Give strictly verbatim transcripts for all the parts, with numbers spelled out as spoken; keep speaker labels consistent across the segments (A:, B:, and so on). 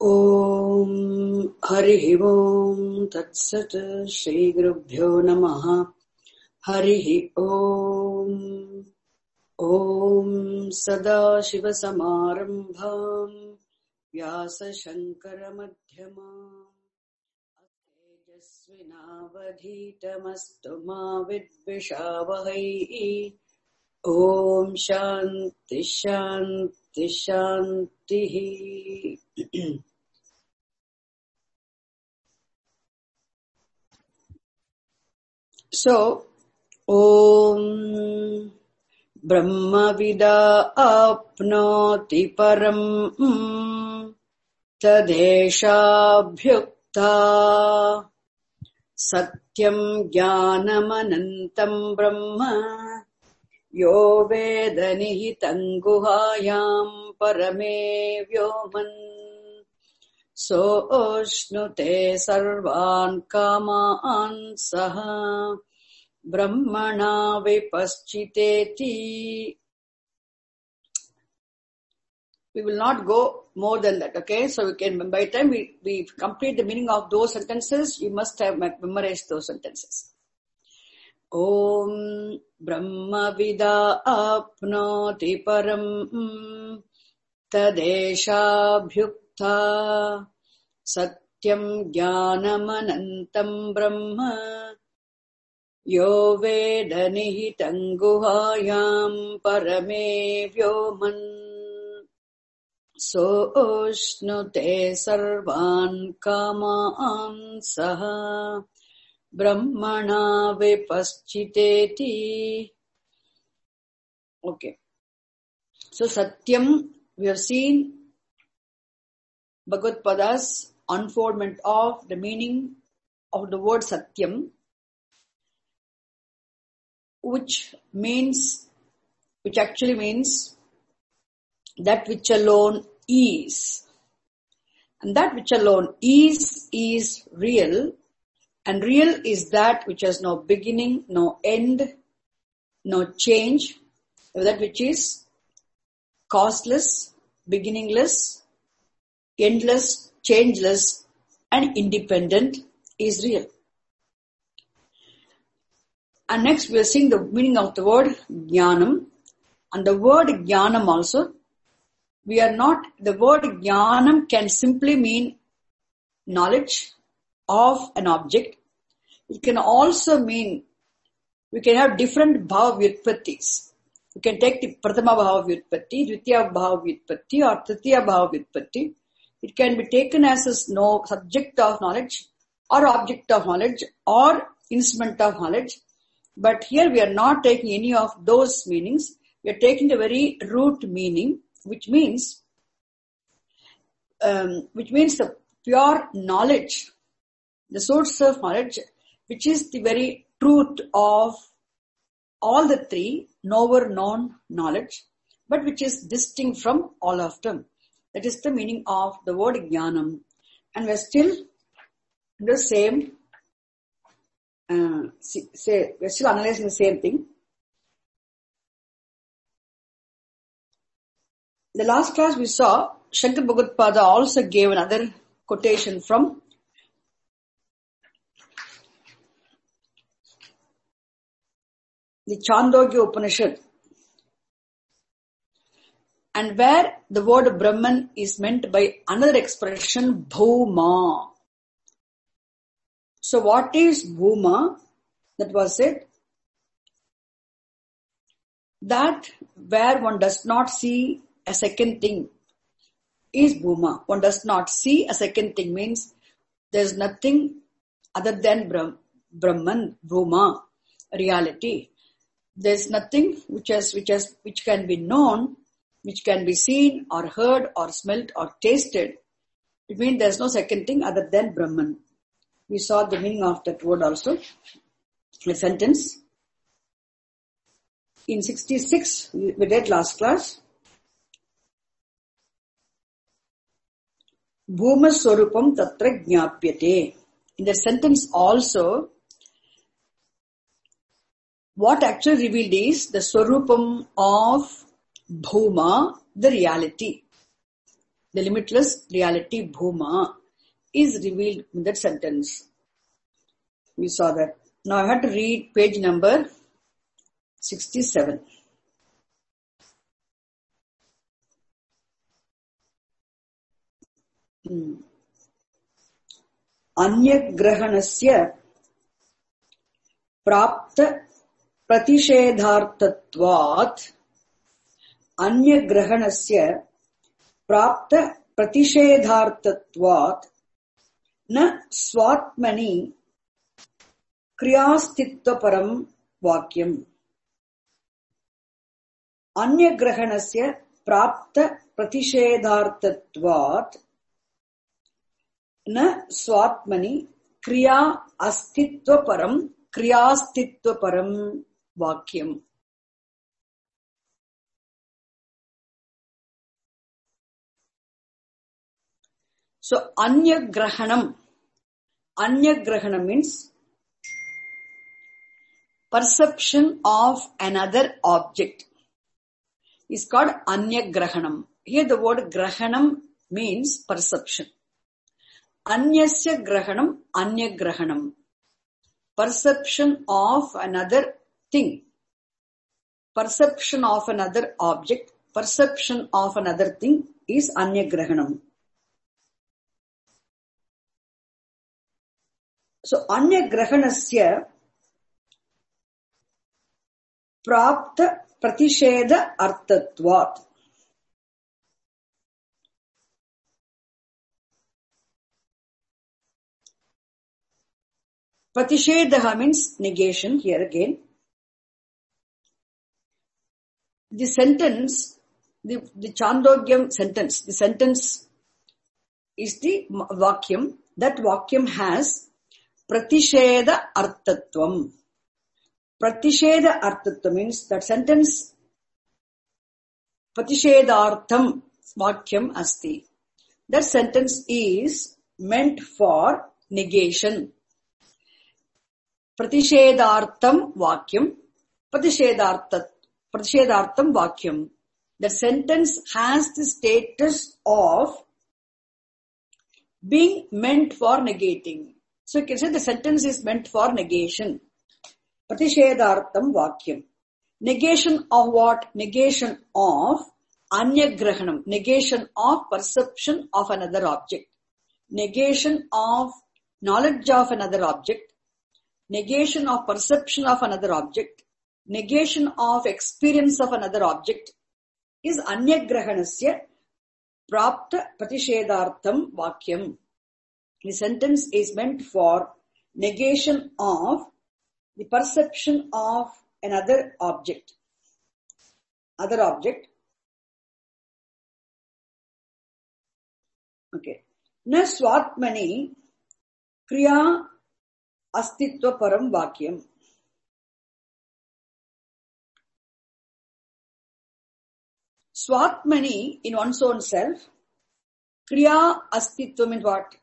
A: Om Harihi Om Tat Sat Shri Gurubhyo Namaha Harihi Om Om Sada Shiva Samarambham Vyasa Shankara Madhyamam Tejasvinavadhitamastu ma vidvishavahai. Om Shanti Shanti Shanti. So, Om Brahma Vida Apnoti Param Tadesha Bhyukta Satyam Jnanamanantam Brahma Yo Veda Nihitam Guhayam Parame Vyoman So Oshnute Sarvan Kamaan Saha Brahmana Vipaschiteti. We will not go more than that, okay? So we can, by the time we, we complete the meaning of those sentences, you must have memorized those sentences. Om Brahma Vida Apnoti Param Tadesha Bhyukta Satyam Jnanamanantam Brahma Yo Veda Nihitam Guhayam Parame Vyoman So Oshnute Sarvan Kamaan Saha Brahmana Vipaschiteti. Okay. So Satyam, we have seen Bhagavad Pada's unfoldment of the meaning of the word Satyam, which means, which actually means that which alone is. And that which alone is, is real. And real is that which has no beginning, no end, no change. That which is causeless, beginningless, endless, changeless, and independent is real. And next we are seeing the meaning of the word jnanam. And the word jnanam also, we are not, the word jnanam can simply mean knowledge of an object. It can also mean, we can have different bhava vyutpattis. You can take the prathama bhava vyutpatti, dvitiya bhava vyutpatti, or tritiya bhava vyutpatti. It can be taken as a no subject of knowledge, or object of knowledge, or instrument of knowledge. But here we are not taking any of those meanings. We are taking the very root meaning, which means, um, which means the pure knowledge, the source of knowledge, which is the very truth of all the three, knower, known, knowledge, but which is distinct from all of them. That is the meaning of the word jnanam. And we are still in the same, uh, say, we are still analyzing the same thing. The last class we saw, Shankar Bhagavad-pada also gave another quotation from the Chandogya Upanishad, and where the word Brahman is meant by another expression, Bhuma. So what is Bhuma? That was it. That where one does not see a second thing is Bhuma. One does not see a second thing means there is nothing other than Brahm, Brahman, Bhuma, reality. There is nothing which has, which has, which can be known, which can be seen or heard or smelt or tasted. It means there is no second thing other than Brahman. We saw the meaning of that word also. The sentence. In sixty-six, we read last class. Bhuma Swarupam Tatra Jnapyate. In the sentence also, what actually revealed is the Swarupam of Bhuma, the reality. the limitless reality Bhuma, is revealed in that sentence. We saw that. Now I have to read page number sixty-seven. Hmm. Anyagrahanasya prapta pratishedartatvat Anyagrahanasya prapta pratishedartatvat na swatmani kriyastitvaparam vakyam. Anyagrahanasya prapta pratishedartatvat na swatmani kriya astitvaparam kriyastitvaparam vakyam. So anyagrahanam, anyagrahanam means perception of another object is called anyagrahanam. Here the word grahanam means perception. Anyasya grahanam, anyagrahanam. Perception of another thing. Perception of another object. Perception of another thing is anyagrahanam. So anyagrahanasya prapta pratisheda artatvat. Pratishedaha means negation here again. The sentence, the, the Chandogyam sentence, the sentence is the vakyam. That vakyam has pratisheda artatvam. Pratisheda artatvam means that sentence pratishedartham vakyam asti. That sentence is meant for negation. Pratishedartham vakyam, pratishedarthat, pratishedartham vakyam. The sentence has the status of being meant for negating. So you can say the sentence is meant for negation. Pratishedartham vakyam. Negation of what? Negation of anyagrahanam. Negation of perception of another object. Negation of knowledge of another object. Negation of perception of another object, negation of experience of another object is anyagrahanasya prapta pratishedartham vakyam. The sentence is meant for negation of the perception of another object. Other object. Okay. Na swatmani kriya astitva param vakyam. Swatmani in one's own self. Kriya astitva means what?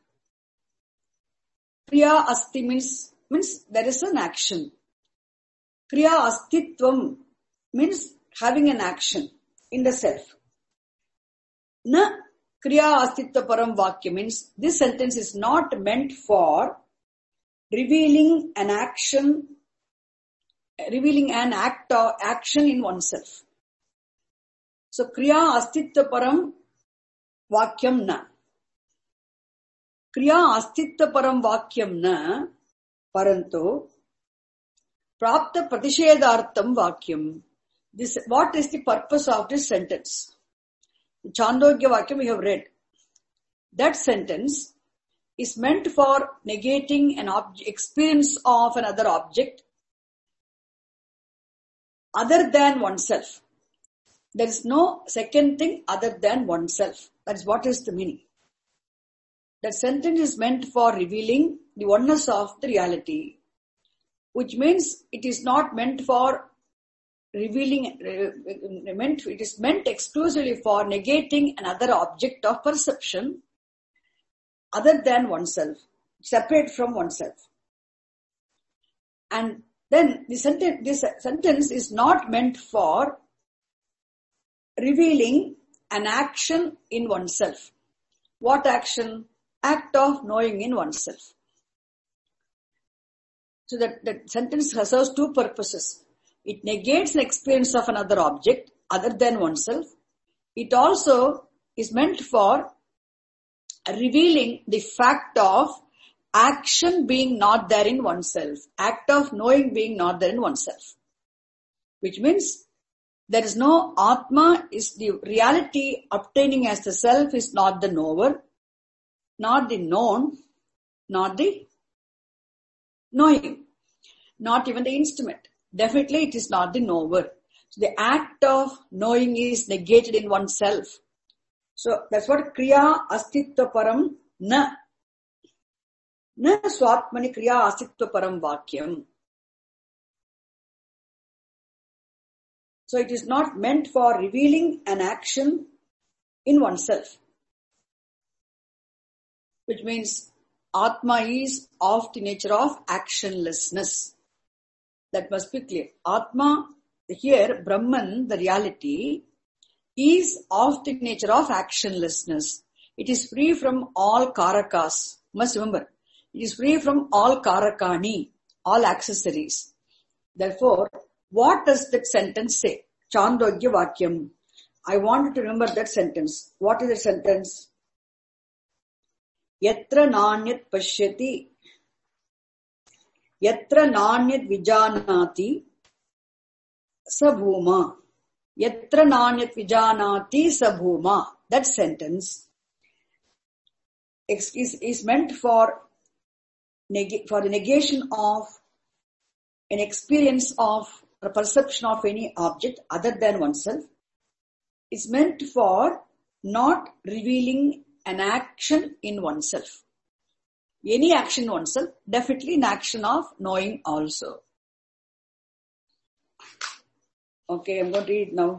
A: Kriya asti means, means there is an action. Kriya astitvam means having an action in the self. Na kriya astitva param vakyam means this sentence is not meant for revealing an action, revealing an act or action in oneself. So, kriya astitva param vakyam na. Kriya astitva param vakyam na, paranto, prapta pratishedartham vakyam. This, what is the purpose of this sentence? Chandogya vakyam we have read. That sentence is meant for negating an object, experience of another object other than oneself. There is no second thing other than oneself. That is what is the meaning. That sentence is meant for revealing the oneness of the reality, which means it is not meant for revealing, uh, meant, it is meant exclusively for negating another object of perception other than oneself, separate from oneself. And then the sentence, this sentence is not meant for revealing an action in oneself. What action? Act of knowing in oneself. So that, that sentence serves two purposes. It negates the experience of another object other than oneself. It also is meant for revealing the fact of action being not there in oneself, act of knowing being not there in oneself. Which means there is no Atma, is the reality obtaining as the self is not the knower, not the known, not the knowing, not even the instrument. Definitely it is not the knower. So the act of knowing is negated in oneself. So that's what Kriya Astitva Param Na. Na Swatmani Kriya Astitva Param Vakyam. So it is not meant for revealing an action in oneself. Which means Atma is of the nature of actionlessness. That must be clear. Atma, here Brahman, the reality, is of the nature of actionlessness. It is free from all karakas. Must remember, it is free from all karakani, all accessories. Therefore, what does that sentence say? Chandogya Vakyam. I want to remember that sentence. What is the sentence? Yatra nanyat pashyati, yatra nanyat vijanati, sabhuma. Yatra nanyat vijanati sabhuma. That sentence is, is meant for, neg- for the negation of an experience of a perception of any object other than oneself. It's meant for not revealing an action in oneself. Any action in oneself, definitely an action of knowing also. Okay, I'm going to read now.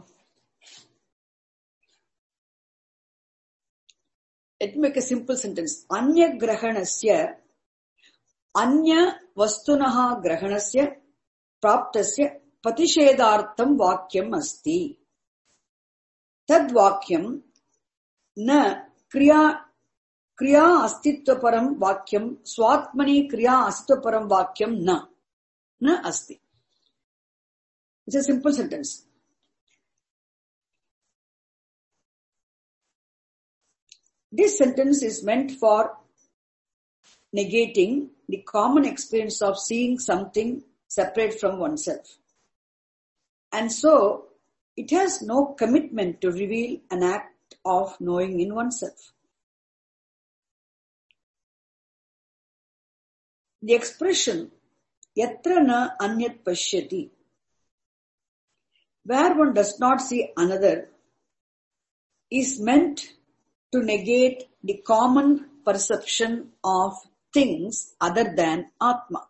A: Let me make a simple sentence. Anya grahanasya, anya vastunaha grahanasya, praptasya patishedartham vakyam asti. Tad vakyam na kriya kriya astitva param vakyam swatmani kriya astitva param vakyam na na asti. It's a simple sentence. This sentence is meant for negating the common experience of seeing something separate from oneself. And so, it has no commitment to reveal an act of knowing in oneself. The expression, yatra na anyat pashyati, where one does not see another, is meant to negate the common perception of things other than Atma.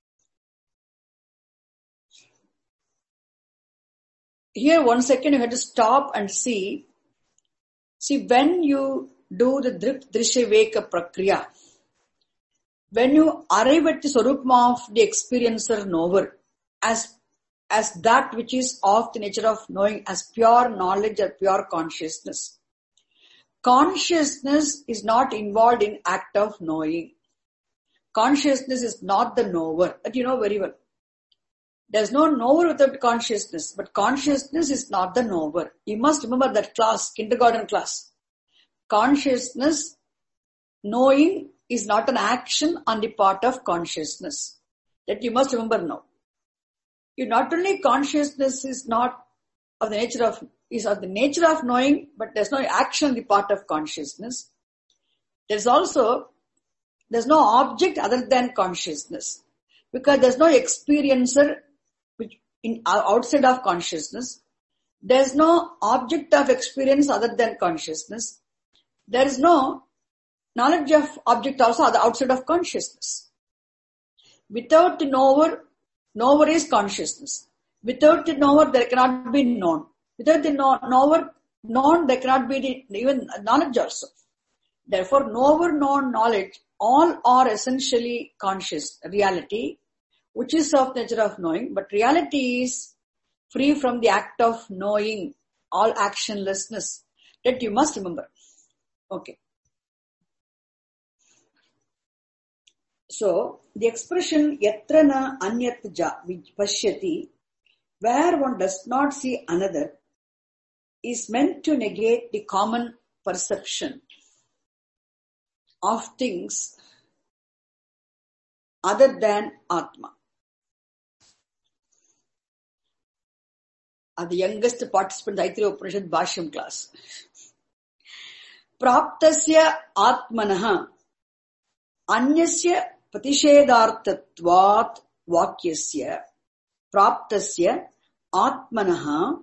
A: Here, one second, you have to stop and see. See, when you do the Drip Drishya Viveka Prakriya, when you arrive at the Swarupma of the experiencer knower, as, as that which is of the nature of knowing, as pure knowledge or pure consciousness, consciousness is not involved in act of knowing. Consciousness is not the knower. That you know very well. There's no knower without consciousness, but consciousness is not the knower. You must remember that class, kindergarten class. Consciousness, knowing, is not an action on the part of consciousness. That you must remember now. You not only consciousness is not of the nature of, is of the nature of knowing, but there's no action on the part of consciousness. There's also, there's no object other than consciousness. Because there's no experiencer which in outside of consciousness. There's no object of experience other than consciousness. There is no knowledge of object also outside of consciousness. Without the knower, knower is consciousness. Without the knower, there cannot be known. Without the knower, known, there cannot be the, even knowledge also. Therefore, knower, known, knowledge, all are essentially conscious reality, which is of nature of knowing, but reality is free from the act of knowing, all actionlessness. That you must remember. Okay. So, the expression yatra na anyat ja pashyati, where one does not see another, is meant to negate the common perception of things other than Atma. Are the youngest participant in Taittiriya Upanishad Bhashyam class. Praptasya Atmanaha Anyasya Pratishedartatvat Vakyasya Praptasya Atmanaha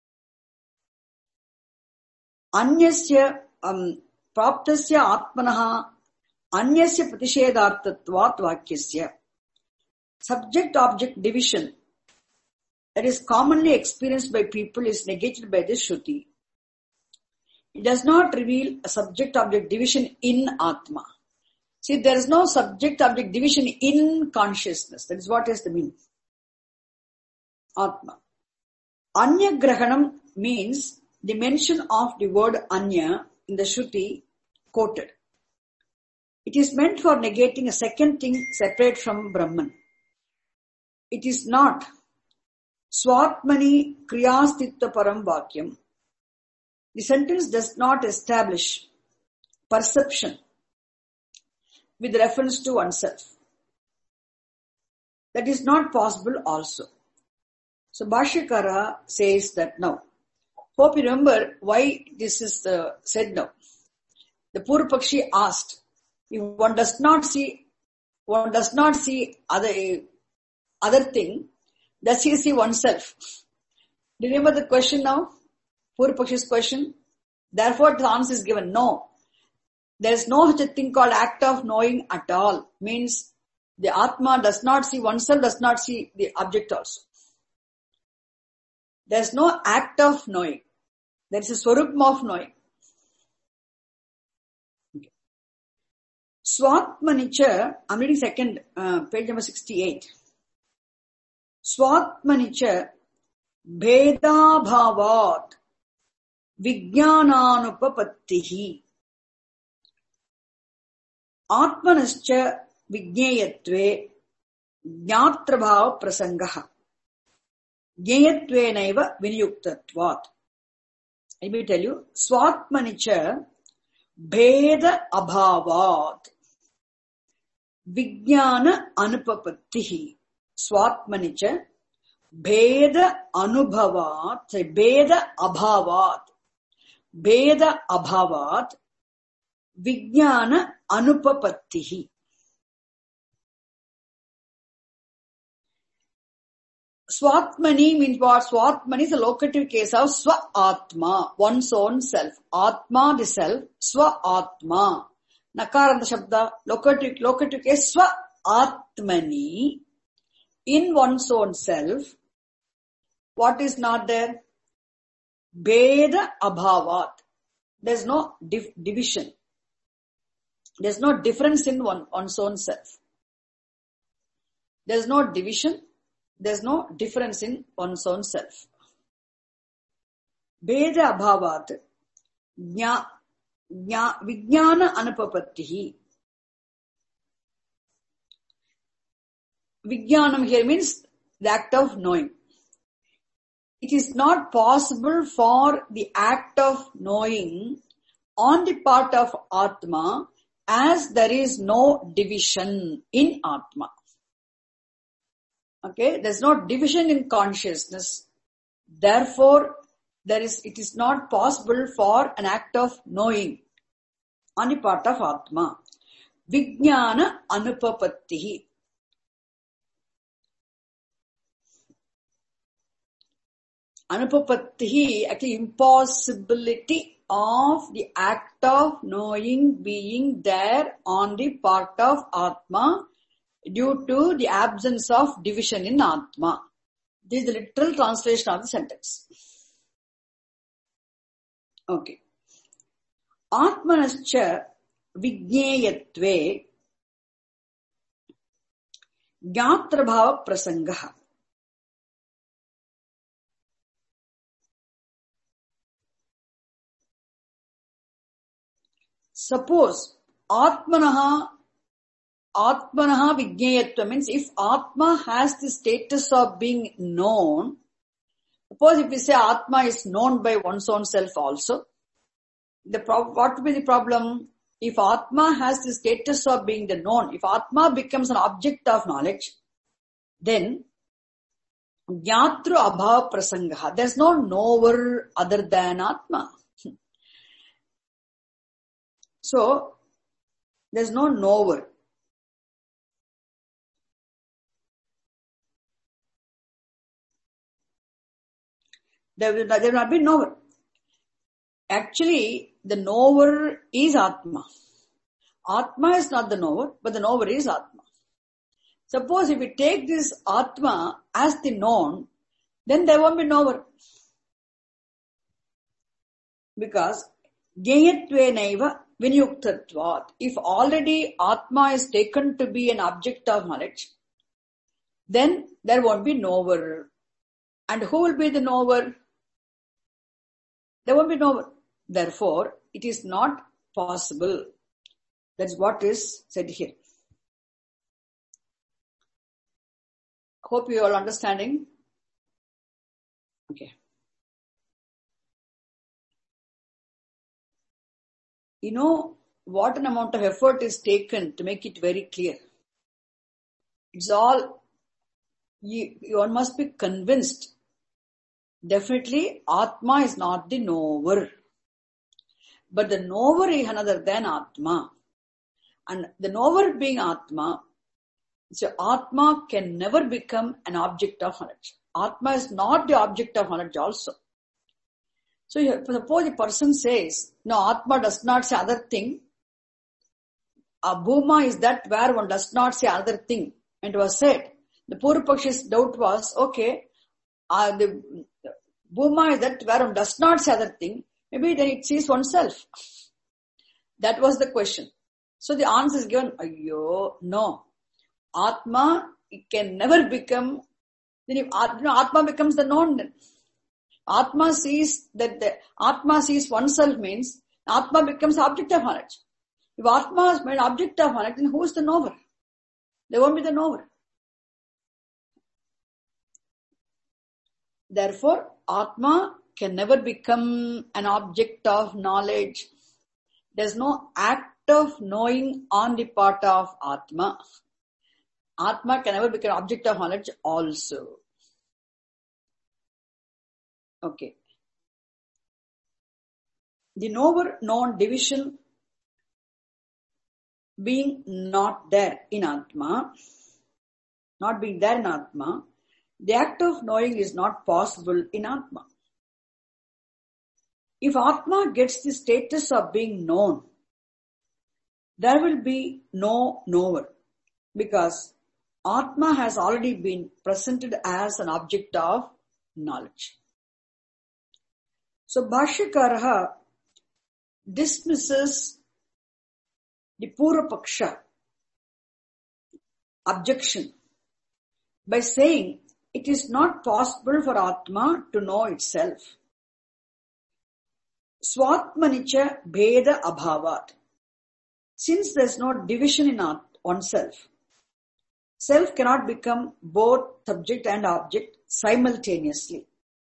A: Anyasya um, Praptasya Atmanaha Anyasya Pratishedartatvat Vakyasya. Subject-object division that is commonly experienced by people is negated by this Shruti. It does not reveal a subject-object division in Atma. See, there is no subject-object division in consciousness. That is what is the meaning. Atma. Anya Grahanam means the mention of the word Anya in the Shruti quoted. It is meant for negating a second thing separate from Brahman. It is not Swatmani Kriyastitva Param Vakyam. The sentence does not establish perception with reference to oneself. That is not possible also. So Bhashyakara says that now. Hope you remember why this is uh, said now. The Purva Pakshi asked, if one does not see, one does not see other, other thing, does he see oneself? Do you remember the question now? Purva Pakshi's question. Therefore, the answer is given. No. There is no such a thing called act of knowing at all. Means the Atma does not see oneself, does not see the object also. There is no act of knowing. There is a swarupam of knowing. Okay. Swatmanicha, I'm reading second, uh, page number sixty-eight. Swatmanicha bheda bhavat vijnananupapattihi atmanascha vijneyatve jnatrabhav prasangaha jneyatvenaiva vinyuktatvat. Let me tell you, swatmanicha bheda abhavat vijnana anupapattihi. Swatmanicha bheda anubhavat, say bheda abhavat, bheda abhavat, vijnana anupapattihi. Swatmani means what? Swatmani is a locative case of swa-atma, one's own self. Atma, the self, swa-atma. Nakaranta shabda, locative, locative case, swa-atmani. In one's own self, what is not there? Bheda abhavat. There's no div- division. There's no difference in one, one's own self. There's no division. There's no difference in one's own self. Bheda abhavat. Jna, jna, vijnana anupapattihi. Vijnanam here means the act of knowing. It is not possible for the act of knowing on the part of Atma as there is no division in Atma. Okay, there's no division in consciousness. Therefore, there is, it is not possible for an act of knowing on the part of Atma. Vijnana anupapattihi. Anupapattihi, actually impossibility of the act of knowing being there on the part of Atma due to the absence of division in Atma. This is the literal translation of the sentence. Okay. Atmanascha vijneyatve jnatrabhava prasangaha. Suppose Atmanaha Atmanaha Vijnayatva means if Atma has the status of being known, suppose if we say Atma is known by one's own self also, the pro- what will be the problem? If Atma has the status of being the known, if Atma becomes an object of knowledge, then Jnatru Abhav Prasangaha, there's no knower other than Atma. So, there's no knower. There will, there will not be knower. Actually, the knower is Atma. Atma is not the knower, but the knower is Atma. Suppose if we take this Atma as the known, then there won't be knower. Because Jnayatvenaiva Vinyuktatvat, if already Atma is taken to be an object of knowledge, then there won't be knower. And who will be the knower? There won't be knower. Therefore, it is not possible. That's what is said here. Hope you are all understanding. Okay. You know what an amount of effort is taken to make it very clear. It's all, you, you must be convinced. Definitely, Atma is not the knower. But the knower is another than Atma. And the knower being Atma, so Atma can never become an object of knowledge. Atma is not the object of knowledge also. So suppose a person says, no, Atma does not say other thing. Abhuma is that where one does not say other thing. And it was said, the Purvapakshi's doubt was, okay, uh, the Bhuma is that where one does not say other thing, maybe then it sees oneself. That was the question. So the answer is given, ayyo, no. Atma, it can never become, then if Atma becomes the known, then Atma sees that the Atma sees oneself means Atma becomes object of knowledge. If Atma is made object of knowledge, then who is the knower? There won't be the knower. Therefore, Atma can never become an object of knowledge. There's no act of knowing on the part of Atma. Atma can never become an object of knowledge also. Okay. The knower known division being not there in Atma, not being there in Atma, the act of knowing is not possible in Atma. If Atma gets the status of being known, there will be no knower because Atma has already been presented as an object of knowledge. So Bhashyakaraha dismisses the Purvapaksha objection by saying it is not possible for Atma to know itself. Swatmanicha bheda abhavat. Since there is no division in oneself, self cannot become both subject and object simultaneously.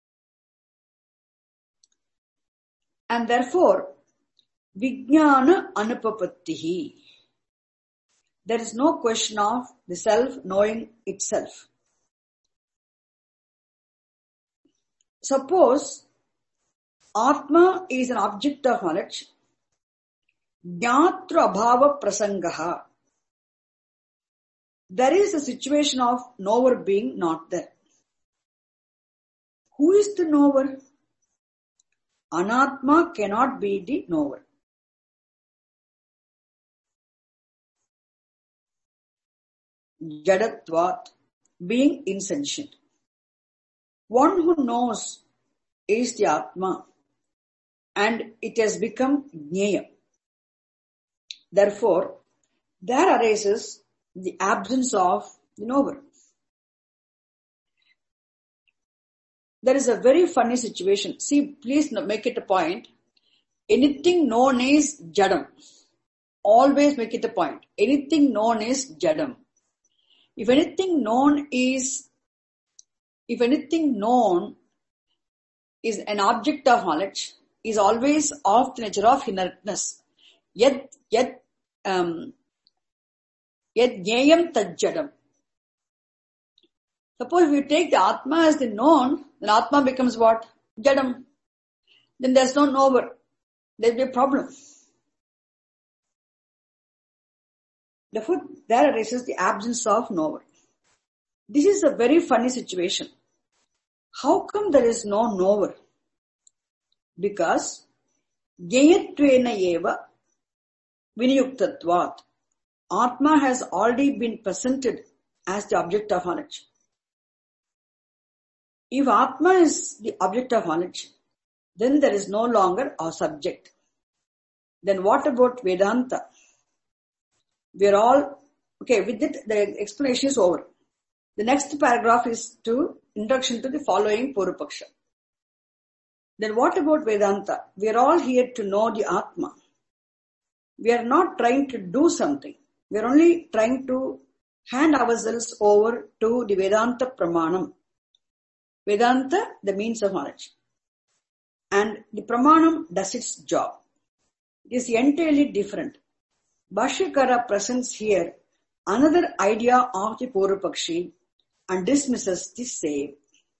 A: And therefore, Vijnana Anupapattihi. There is no question of the self knowing itself. Suppose Atma is an object of knowledge. Jnatra abhava prasangaha. There is a situation of knower being not there. Who is the knower? Anatma cannot be the knower. Jadatvat, being insentient. One who knows is the Atma and it has become Jnaya. Therefore, there arises the absence of the knower. There is a very funny situation. See, please make it a point. Anything known is Jadam. always make it a point. Anything known is Jadam. If anything known is, if anything known is an object of knowledge, is always of the nature of inertness. Yet, yet, um, yet jnayam tad Jadam. Suppose if you take the Atma as the known, then Atma becomes what? Jadam. Then there's no knower. There'll be a problem. Therefore, there arises the absence of knower. This is a very funny situation. How come there is no knower? Because jnayatvena eva vinayuktatvat. Atma has already been presented as the object of knowledge. If Atma is the object of knowledge, then there is no longer a subject. Then what about Vedanta? We are all, okay, with it, the explanation is over. The next paragraph is to introduction to the following Purvapaksha. Then what about Vedanta? We are all here to know the Atma. We are not trying to do something. We are only trying to hand ourselves over to the Vedanta Pramanam. Vedanta, the means of knowledge. And the Pramanam does its job. It is entirely different. Bhashyakara presents here another idea of the Purvapakshi and dismisses the same.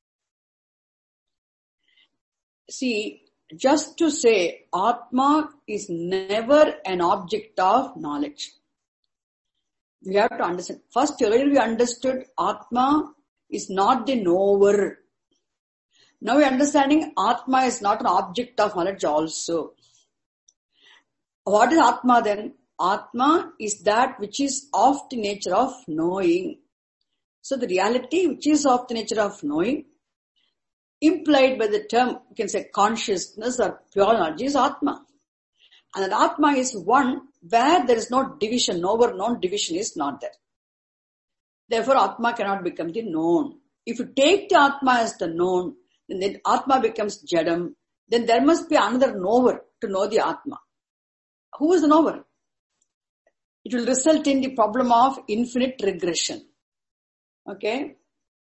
A: See, just to say Atma is never an object of knowledge. We have to understand. First, already we understood Atma is not the knower. Now we are understanding Atma is not an object of knowledge also. What is Atma then? Atma is that which is of the nature of knowing. So the reality which is of the nature of knowing, implied by the term, you can say consciousness or pure knowledge, is Atma. And that Atma is one where there is no division, knower, known division is not there. Therefore Atma cannot become the known. If you take the Atma as the known, then the Atma becomes Jadam, then there must be another knower to know the Atma. Who is the knower? It will result in the problem of infinite regression. Okay?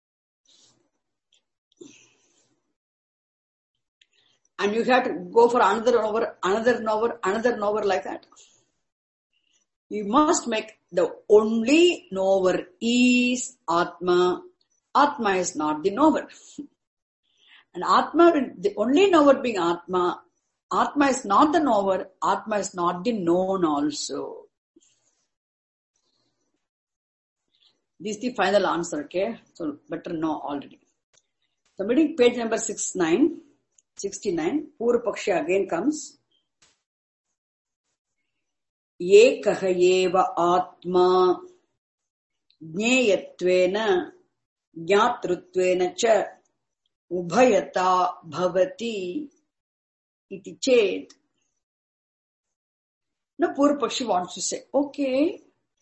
A: And you have to go for another knower, another knower, another knower like that. You must make the only knower is Atma. Atma is not the knower. And Atma, the only knower being Atma, Atma is not the knower, Atma is not the known also. This is the final answer, okay? So better know already. So reading page number sixty-nine, sixty-nine, Purvapaksha again comes. Ekaha eva atma jnayatvena jnatrutvena cha ubhayata bhavati iti chet. Now Purvapakshi wants to say, okay,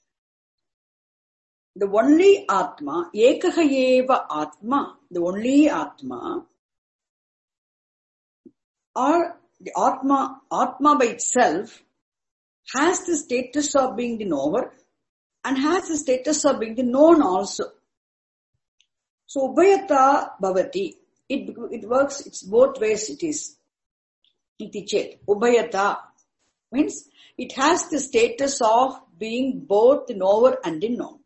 A: the only Atma, Ekaha eva Atma, the only Atma, or the Atma, Atma by itself has the status of being the knower and has the status of being the known also. So Ubhayata Bhavati, it, it works, it's both ways it is. Iti chet. Ubhayata means it has the status of being both the knower and the known.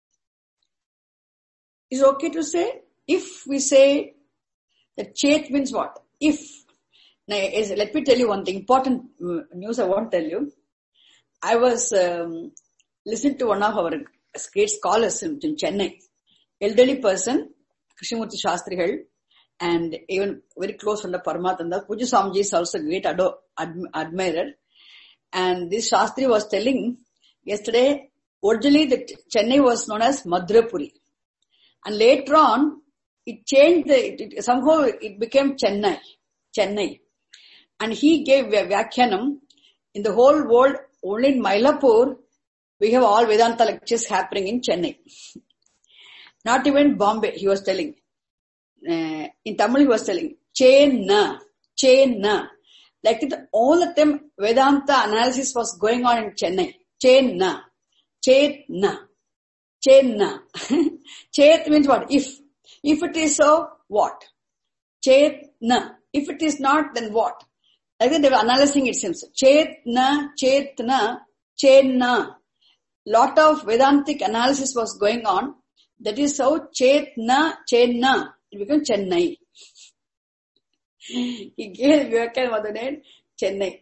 A: Is it okay to say? If we say that chet means what? If. Now, is, let me tell you one thing, important news I want to tell you. I was um, listening to one of our great scholars in, in Chennai, elderly person, Krishnamurti Shastrigal, and even very close friend of Paramatanda. Puja Swamiji is also a great ado, ad, admirer. And this Shastri was telling yesterday, originally the Chennai was known as Madrapuri. And later on, it changed, the, it, it, somehow it became Chennai, Chennai. And he gave a Vyakhyanam. In the whole world, only in Mylapore, we have all Vedanta lectures happening in Chennai. Not even Bombay, he was telling. Uh, in Tamil, he was telling, Che na, Che na. Like that, all the time Vedanta analysis was going on in Chennai. Chenna. Chetna. Chenna. Chet means what? If. If it is so, what? Chetna. If it is not, then what? Like that they were analyzing it seems. Chetna, Chetna, Chenna. Lot of Vedantic analysis was going on. That is how Chetna, Chenna. It became Chennai. He gave Vivekananda the name Chennai.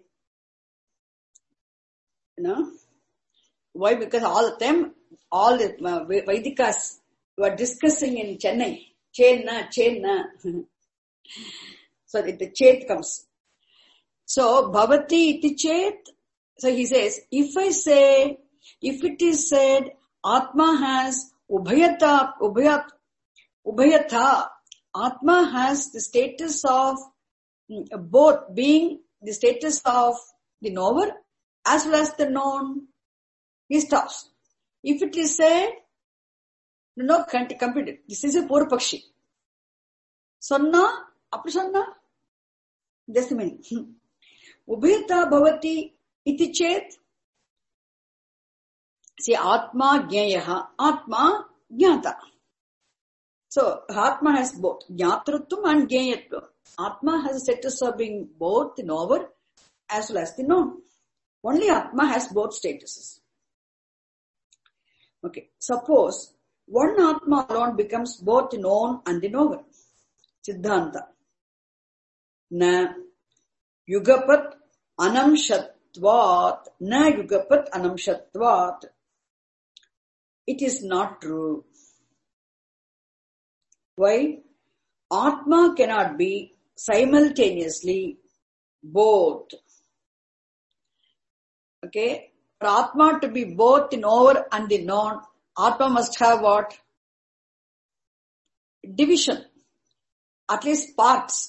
A: You know? Why? Because all the time, all the uh, Vedikas were discussing in Chennai. Chenna, Chenna. So the, the Chet comes. So, Bhavati iti Chet. So he says, if I say, if it is said, Atma has Ubhayata, Ubhayat, Ubhayatha, Atma has the status of both being the status of the knower as well as the known. He stops. If it is said, no, can't complete it. This is a poor Pakshi. Sanna, apna sanna. That's the meaning. Ubhayata bhavati iti chet. See, Atma Jnayaha, Atma Jnata. So, Atma has both Jnatrutvam and Jnayatvam. Atma has a status of being both the knower as well as the known. Only Atma has both statuses. Okay, suppose one Atma alone becomes both the known and the knower. Siddhanta. Na yugapat anamshatvat. Na yugapat anamshatvat. It is not true. Why? Atma cannot be simultaneously both. Okay? For Atma to be both the knower and the known, Atma must have what? Division. At least parts.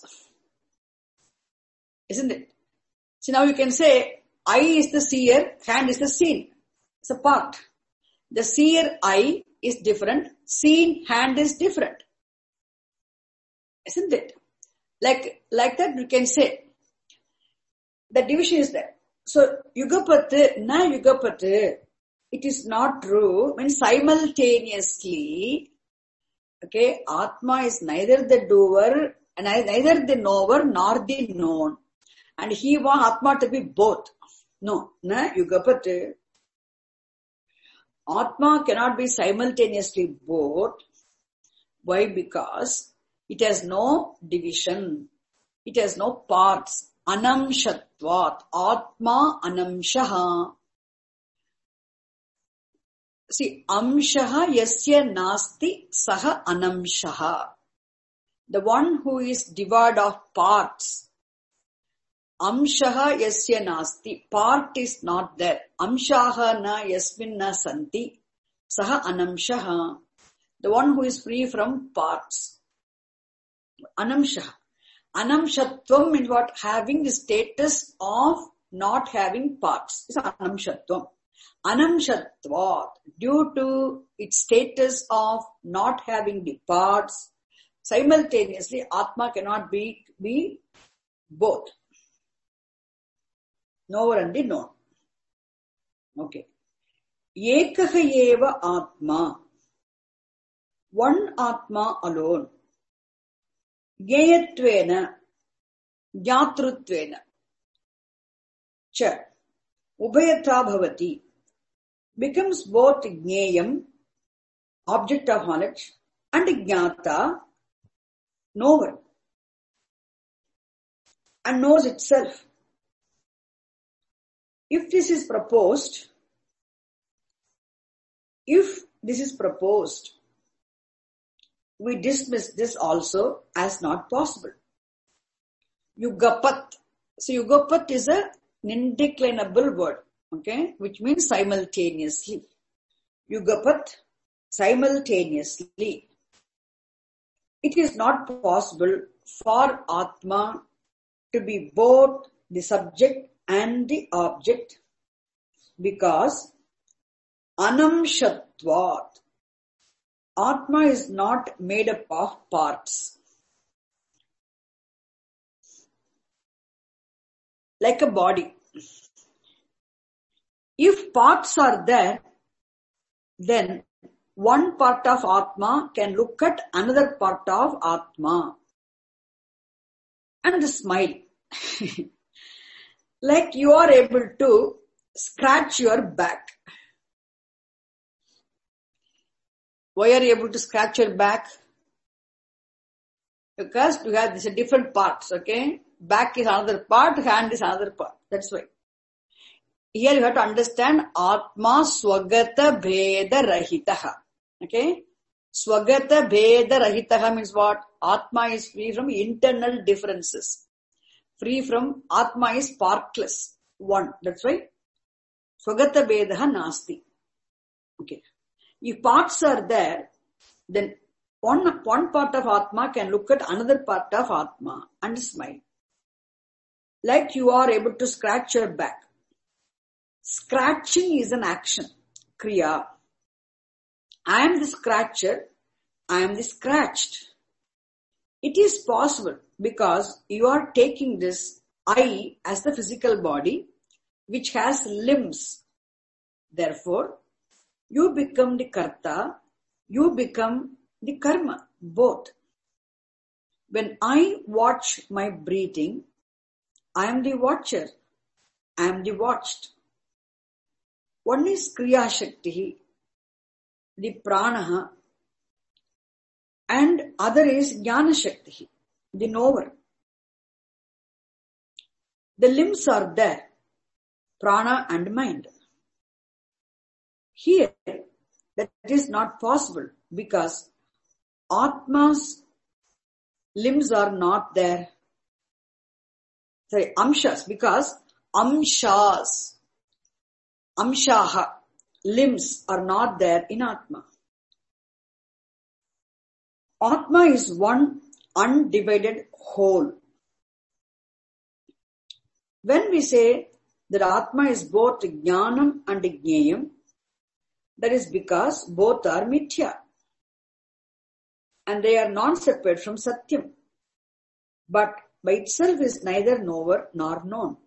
A: Isn't it? So now you can say, eye is the seer, hand is the seen. It's a part. The seer eye is different, seen hand is different. Isn't it? Like, like that we can say, the division is there. So, Yugapat, na Yugapat, it is not true when simultaneously, okay, Atma is neither the doer, and neither the knower nor the known. And he wants Atma to be both. No, na Yugapat. Atma cannot be simultaneously both. Why? Because it has no division. It has no parts. Anamshatvat. Atma anamshaha. See, amshaha yasya nasti saha anamshaha. The one who is devoid of parts. Amshaha yasya nasti. Part is not there. Amshaha na yasmin na santi. Saha anamshaha. The one who is free from parts. Anamshaha. Anamshatvam means what? Having the status of not having parts. It's anamshatvam. Anamshatvat, due to its status of not having the parts, simultaneously Atma cannot be, be both. Knower and the known. Okay. Ekaha eva Atma. One Atma alone. Jnayatvena, Jnatrutvena, Cha, Ubhayata bhavati, becomes both Jnayam, object of knowledge, and Jnata, knower, and knows itself. If this is proposed, if this is proposed, we dismiss this also as not possible. Yugapat. So Yugapat is a, an indeclinable word, okay, which means simultaneously. Yugapat, simultaneously. It is not possible for Atma to be both the subject and the object because anamshatvat. Atma is not made up of parts. like a body. If parts are there, then one part of Atma can look at another part of Atma and smile. Like you are able to scratch your back. Why are you able to scratch your back? Because you have these different parts, okay? Back is another part, hand is another part. That's why. Here you have to understand Atma Swagata Bheda Rahitaha. Okay? Swagata Bheda Rahitaha means what? Atma is free from internal differences. Free from Atma is partless. One. That's right. Swagata Bhedaha Nasti. Okay. If parts are there, then one, one part of Atma can look at another part of Atma and smile. Like you are able to scratch your back. Scratching is an action. Kriya. I am the scratcher. I am the scratched. It is possible because you are taking this I as the physical body which has limbs. Therefore, you become the karta, you become the karma, both. When I watch my breathing, I am the watcher, I am the watched. One is Kriya Shakti, the Pranaha, and other is Jnana Shakti, the knower. The limbs are there, Prana and mind. Here, that is not possible because Atma's limbs are not there. Sorry, Amshas, because Amshas, Amshaha, limbs are not there in Atma. Atma is one undivided whole. When we say that Atma is both Jnanam and Jneyam, that is because both are Mithya and they are non-separate from Satyam, but by itself is neither knower nor known.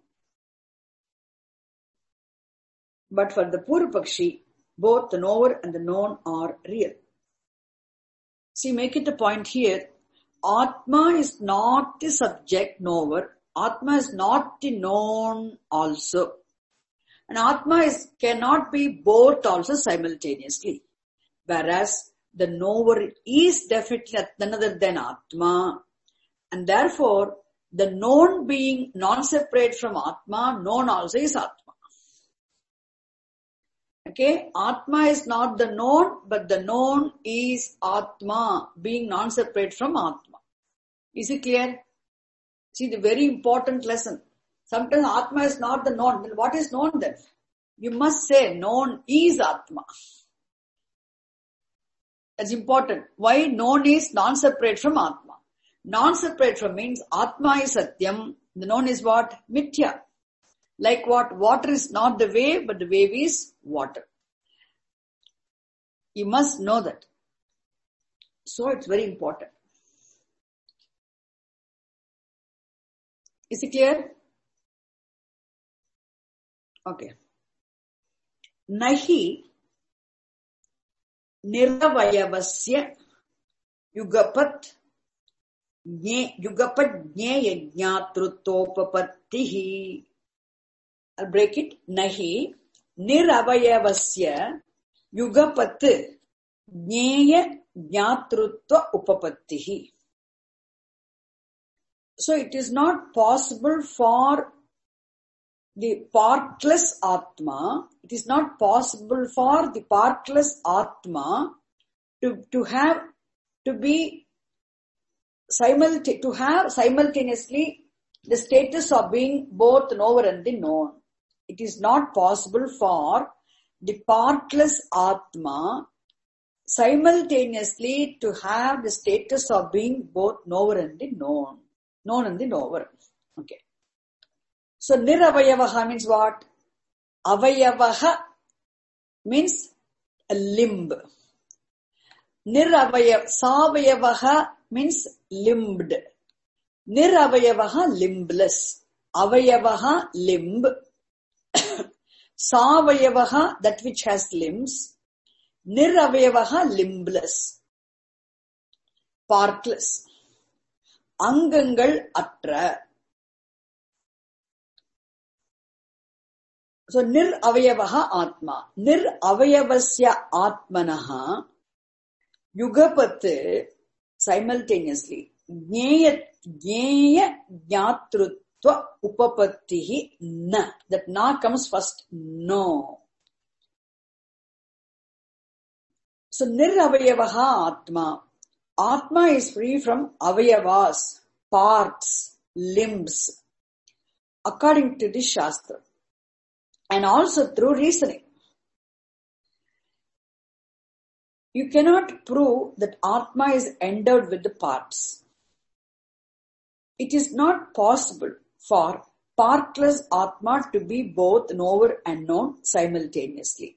A: But for the Purvapakshi, both the knower and the known are real. See, make it a point here. Atma is not the subject knower. Atma is not the known also. And Atma is, cannot be both also simultaneously. Whereas the knower is definitely none other than Atma. And therefore, the known being non-separate from Atma, known also is Atma. Okay, Atma is not the known, but the known is Atma, being non-separate from Atma. Is it clear? See, the very important lesson. Sometimes Atma is not the known. Then what is known then? You must say known is Atma. That's important. Why known is non-separate from Atma? Non-separate from means Atma is Satyam. The known is what? Mithya. Like what? Water is not the wave, but the wave is water. You must know that. So it's very important. Is it clear? Okay. Nahi niravayavasya yugapat yugapat jnaya jnatrutopapattihi. I'll break it. Nahi niravayavasya yugapat jnaya jnatrutva upapattihi. So it is not possible for the partless Atma, it is not possible for the partless Atma to, to have, to be simultaneous, to have simultaneously the status of being both knower and the known. It is not possible for the partless Atma simultaneously to have the status of being both knower and the known. Known and the knower. Okay. So, niravayavaha means what? Avayavaha means a limb. Niravayav, savayavaha means limbed. Niravayavaha, limbless. Avayavaha, limb. Savayavaha, that which has limbs. Niravayavaha, limbless. Partless. Angangal atra. So, nir avayavaha atma. Nir avayavasya atmanaha. Yugapat, simultaneously. Jnaya, jnaya, jnatrutva, upapattihi, na. That na comes first. No. So, nir avayavaha atma. Atma is free from avayavas, parts, limbs, according to the Shastra. And also through reasoning. You cannot prove that Atma is endowed with the parts. It is not possible for partless Atma to be both knower and known simultaneously.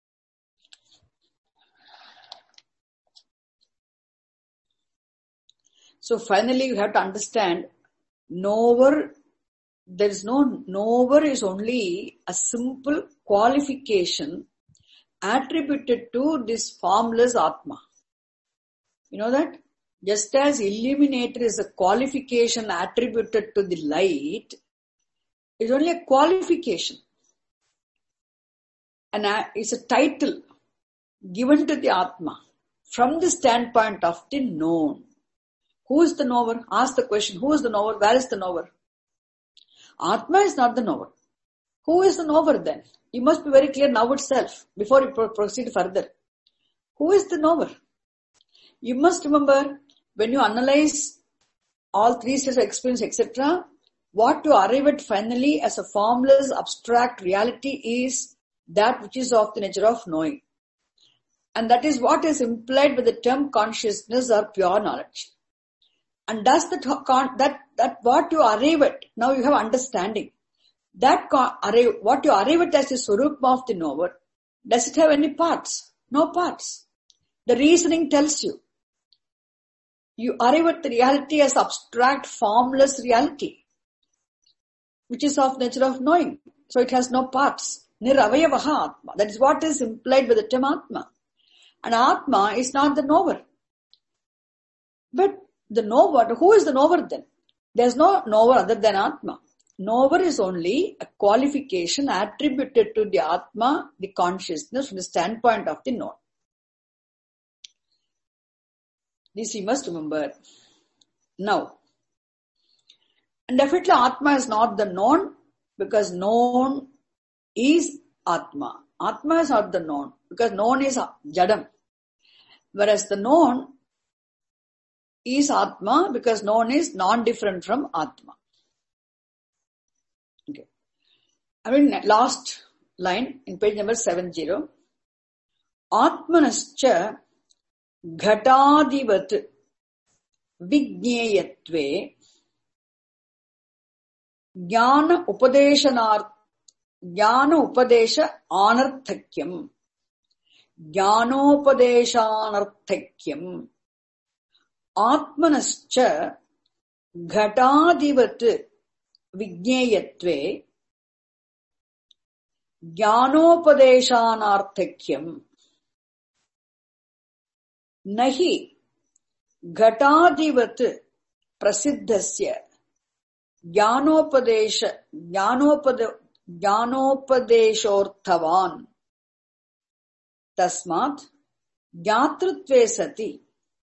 A: So finally you have to understand, knower, there is no, knower is only a simple qualification attributed to this formless Atma. You know that? Just as illuminator is a qualification attributed to the light, it's only a qualification. And it's a title given to the Atma from the standpoint of the known. Who is the knower? Ask the question, who is the knower? Where is the knower? Atma is not the knower. Who is the knower then? You must be very clear now itself before you pro- proceed further. Who is the knower? You must remember, when you analyze all three states of experience, et cetera, what you arrive at finally as a formless, abstract reality is that which is of the nature of knowing. And that is what is implied by the term consciousness or pure knowledge. And does that, that, that what you arrive at, now you have understanding. That arrive, what you arrive at as the Swarupa of the knower, does it have any parts? No parts. The reasoning tells you. You arrive at the reality as abstract, formless reality, which is of nature of knowing. So it has no parts. Niravayavaha Atma. That is what is implied by the term Atma. And Atma is not the knower. But the knower, who is the knower then? There is no knower other than Atma. Knower is only a qualification attributed to the Atma, the consciousness, from the standpoint of the known. This you must remember. Now, and definitely Atma is not the known, because known is Atma. Atma is not the known, because known is Jadam. Whereas the known is Atma, because known is non-different from Atma. Okay. I mean, last line in page number seventy. Atmanascha ghatadivat vigneyatve jnana upadeshanar jnana upadesha anarthakyam jnanopadeshanarthakyam Atmanascha ghatadivat vigneyatve jnanopadeshanarthakyam nahi ghatadivat prasiddhasya jnanopadesha jnanopada jnanopadeshorthavan tasmat jnatrutve sati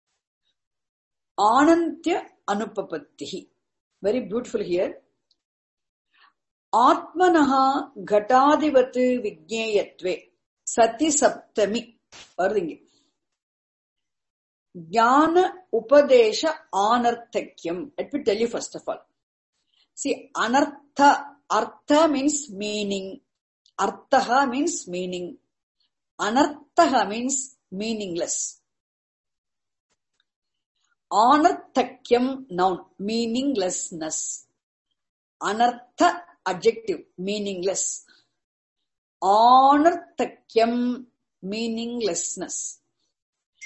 A: anantya anupapattihi. Very beautiful here. Atmanaha ghatadivat vigneyatve sati saptami. Varudinge. Jnana upadesha anarthakyam. Let me tell you first of all. See, anartha, artha means meaning. Arthaha means meaning. Anarthaha means meaningless. Anarthakyam, noun, meaninglessness. Anartha, adjective, meaningless. Anarthakyam, meaninglessness.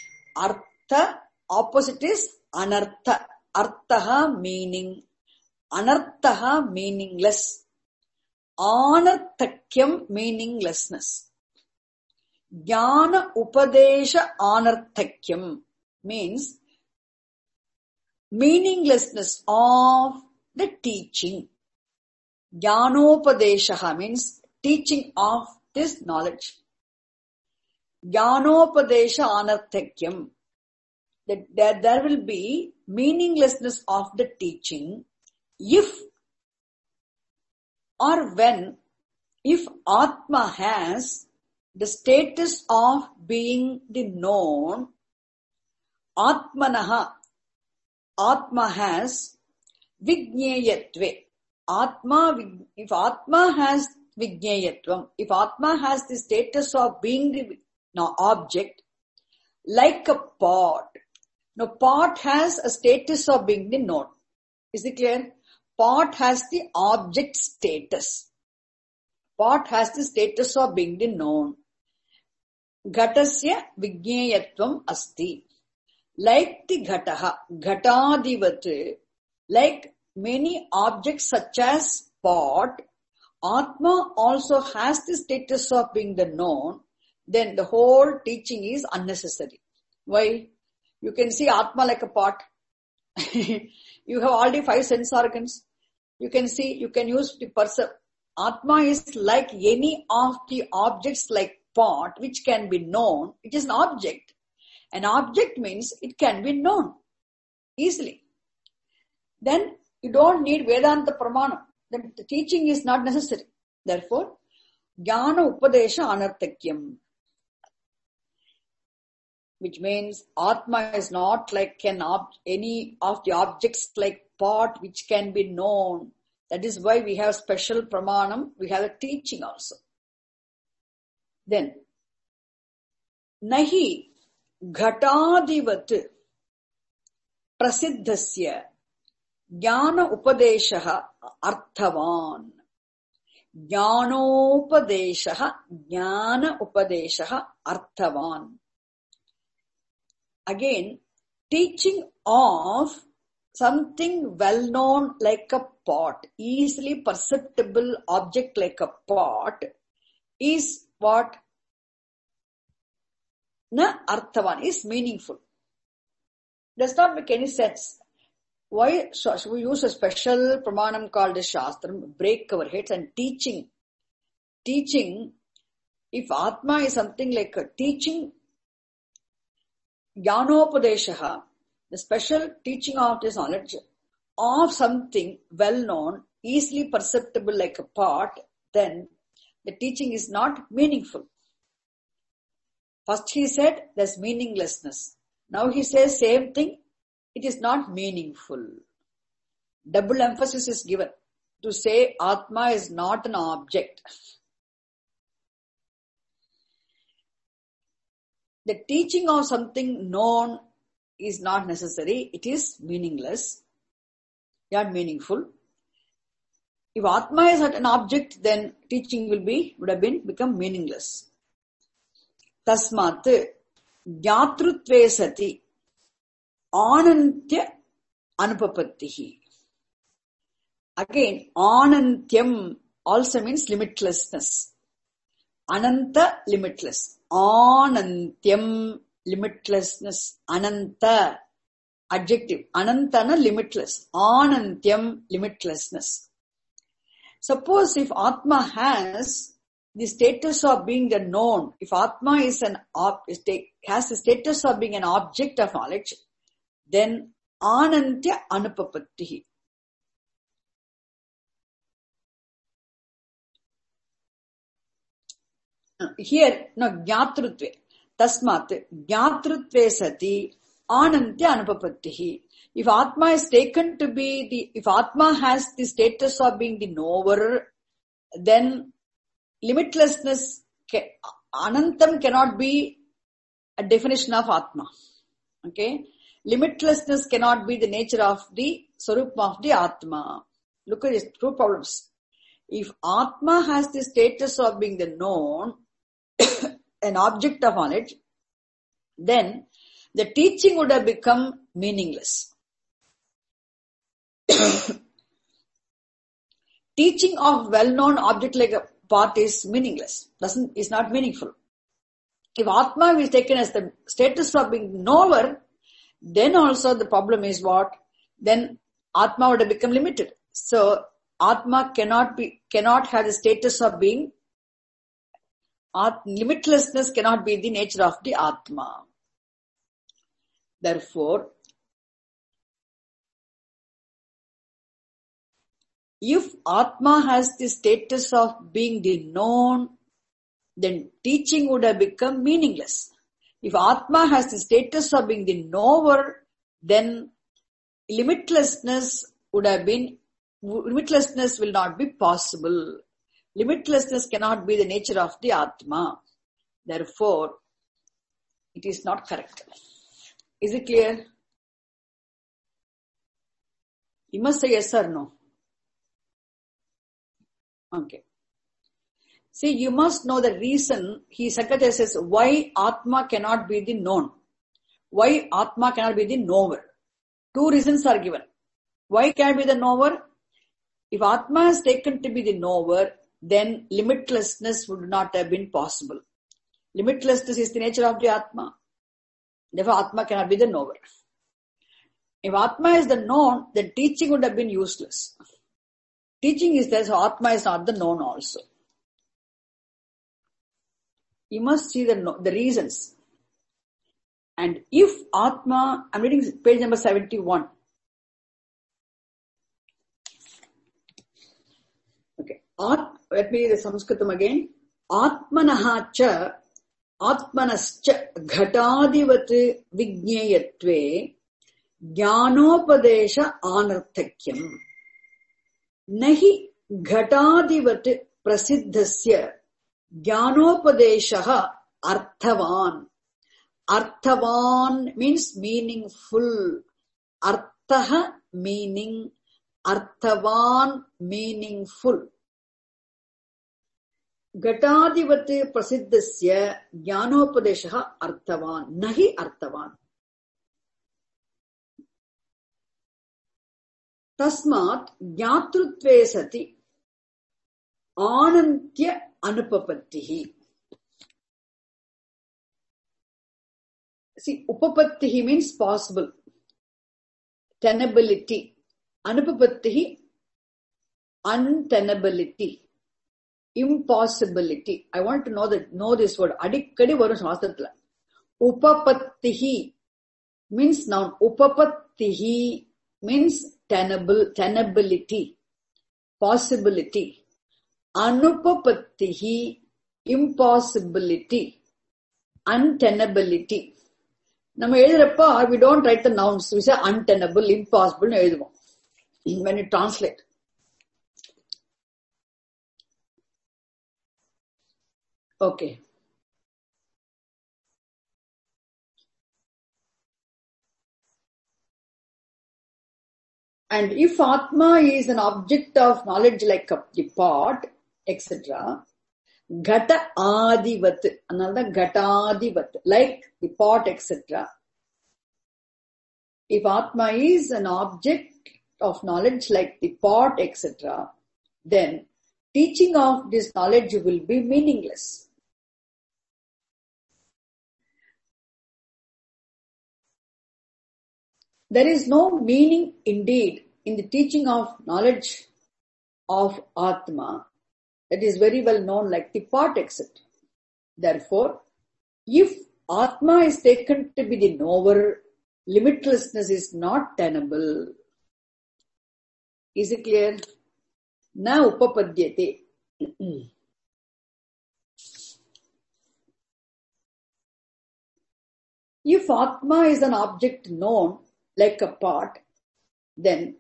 A: Artha, opposite is anartha. Arthaha, meaning. Anarthaha meaningless. Anarthakyam meaninglessness. Jnana upadesha anarthakyam means meaninglessness of the teaching. Jnanopadesha means teaching of this knowledge. Jnanopadesha anarthakyam. That there, there will be meaninglessness of the teaching if or when, if Atma has the status of being the known, Atmanaha, Atma has Vijnayatve. Atma, if Atma has Vijnayatvam, if Atma has the status of being the no, object, like a pot. Now, pot has a status of being the known. Is it clear? Pot has the object status. Pot has the status of being the known. Ghatasya vijnayatvam asti. Like the ghataha, ghatadivat, like many objects such as pot, Atma also has the status of being the known, then the whole teaching is unnecessary. Why? You can see Atma like a pot. You have already five sense organs. You can see, you can use the perceive. Atma is like any of the objects like pot which can be known. It is an object. An object means it can be known easily. Then you don't need Vedanta Pramana. Then the teaching is not necessary. Therefore, Jnana Upadesha Anarthakyam. Which means Atma is not like an ob- any of the objects like pot which can be known. That is why we have special pramanam, we have a teaching also. Then, Nahi Ghatadivat Prasiddhasya Jnana Upadeshaha Arthavan. Jnanopadeshaha Jnana Upadeshaha Arthavan. Again, teaching of something well known like a pot, easily perceptible object like a pot, is what? Na arthavan, is meaningful. Does not make any sense. Why should we use a special pramanam called as Shastram, break our heads and teaching? Teaching, if Atma is something like a teaching, Jnanopadeshaha, the special teaching of this knowledge of something well known, easily perceptible like a pot, then the teaching is not meaningful. First he said there's meaninglessness. Now he says same thing, it is not meaningful. Double emphasis is given to say Atma is not an object. The teaching of something known is not necessary. It is meaningless, not meaningful. If Atma is an object, then teaching will be would have been become meaningless. Tasmat jnatrutve sati anantya anupapattihi. Again, anantyam also means limitlessness. Ananta, limitless. Anantyam, limitlessness. Ananta, adjective. Anantana, limitless. Anantyam, limitlessness. Suppose if Atma has the status of being the known, if Atma is an ob- has the status of being an object of knowledge, then Anantya Anupapattihi. Here, no, Jnatrutve. Tasmat, Jnatrutve sati Anantya Anupapattihi. If Atma is taken to be the, if Atma has the status of being the knower, then limitlessness, Anantam cannot be a definition of Atma. Okay? Limitlessness cannot be the nature of the Sarupa of the Atma. Look at these two problems. If Atma has the status of being the known, an object of knowledge, then the teaching would have become meaningless. teaching of well-known object like a part is meaningless, doesn't, is not meaningful. If Atma is taken as the status of being knower, then also the problem is what? Then Atma would have become limited. So Atma cannot be, cannot have the status of being, At, limitlessness cannot be the nature of the Atma. Therefore, if Atma has the status of being the known, then teaching would have become meaningless. If Atma has the status of being the knower, then limitlessness would have been, limitlessness will not be possible. Limitlessness cannot be the nature of the Atma. Therefore, it is not correct. Is it clear? You must say yes or no. Okay. See, you must know the reason. He Sankara says why Atma cannot be the known. Why Atma cannot be the knower. Two reasons are given. Why can be the knower? If Atma is taken to be the knower, then limitlessness would not have been possible. Limitlessness is the nature of the Atma. Therefore, Atma cannot be the knower. If Atma is the known, then teaching would have been useless. Teaching is there, so Atma is not the known also. You must see the, the reasons. And if Atma, I'm reading page number seventy-one. Okay. At, let me read the Sanskritam again. Atmanaha cha Atmanascha ghatadivat vijnayatve jnanopadesha anarthakyam nahi ghatadivat prasiddhasya jnanopadesha arthavan. Arthavan means meaningful. Arthaha meaning. Arthavan meaningful. Ghatadivat prasiddhasya jnanopadesha arthavan. Nahi arthavan. Tasmat jnatrutve sati anantya anupapattihi. See, upapattihi means possible, tenability. Anupapattihi, untenability, impossibility. I want to know that know this word. Adikkadi varum shastrathila. Upapattihi means noun. Upapattihi means tenable, tenability, possibility. Anupapattihi, impossibility, untenability. நம்ம எழுதுறப்ப we don't write the nouns. We say untenable, impossible எழுதுவோம். When you translate. Okay. And if Atma is an object of knowledge like a pot, et cetera, Ghata adivat, another Ghata adivat, like the pot, et cetera. If Atma is an object of knowledge like the pot, et cetera, then teaching of this knowledge will be meaningless. There is no meaning indeed in the teaching of knowledge of Atma. That is very well known like the pot, et cetera. Therefore, if Atma is taken to be the knower, limitlessness is not tenable. Is it clear? Na upapadyate. If Atma is an object known like a pot, then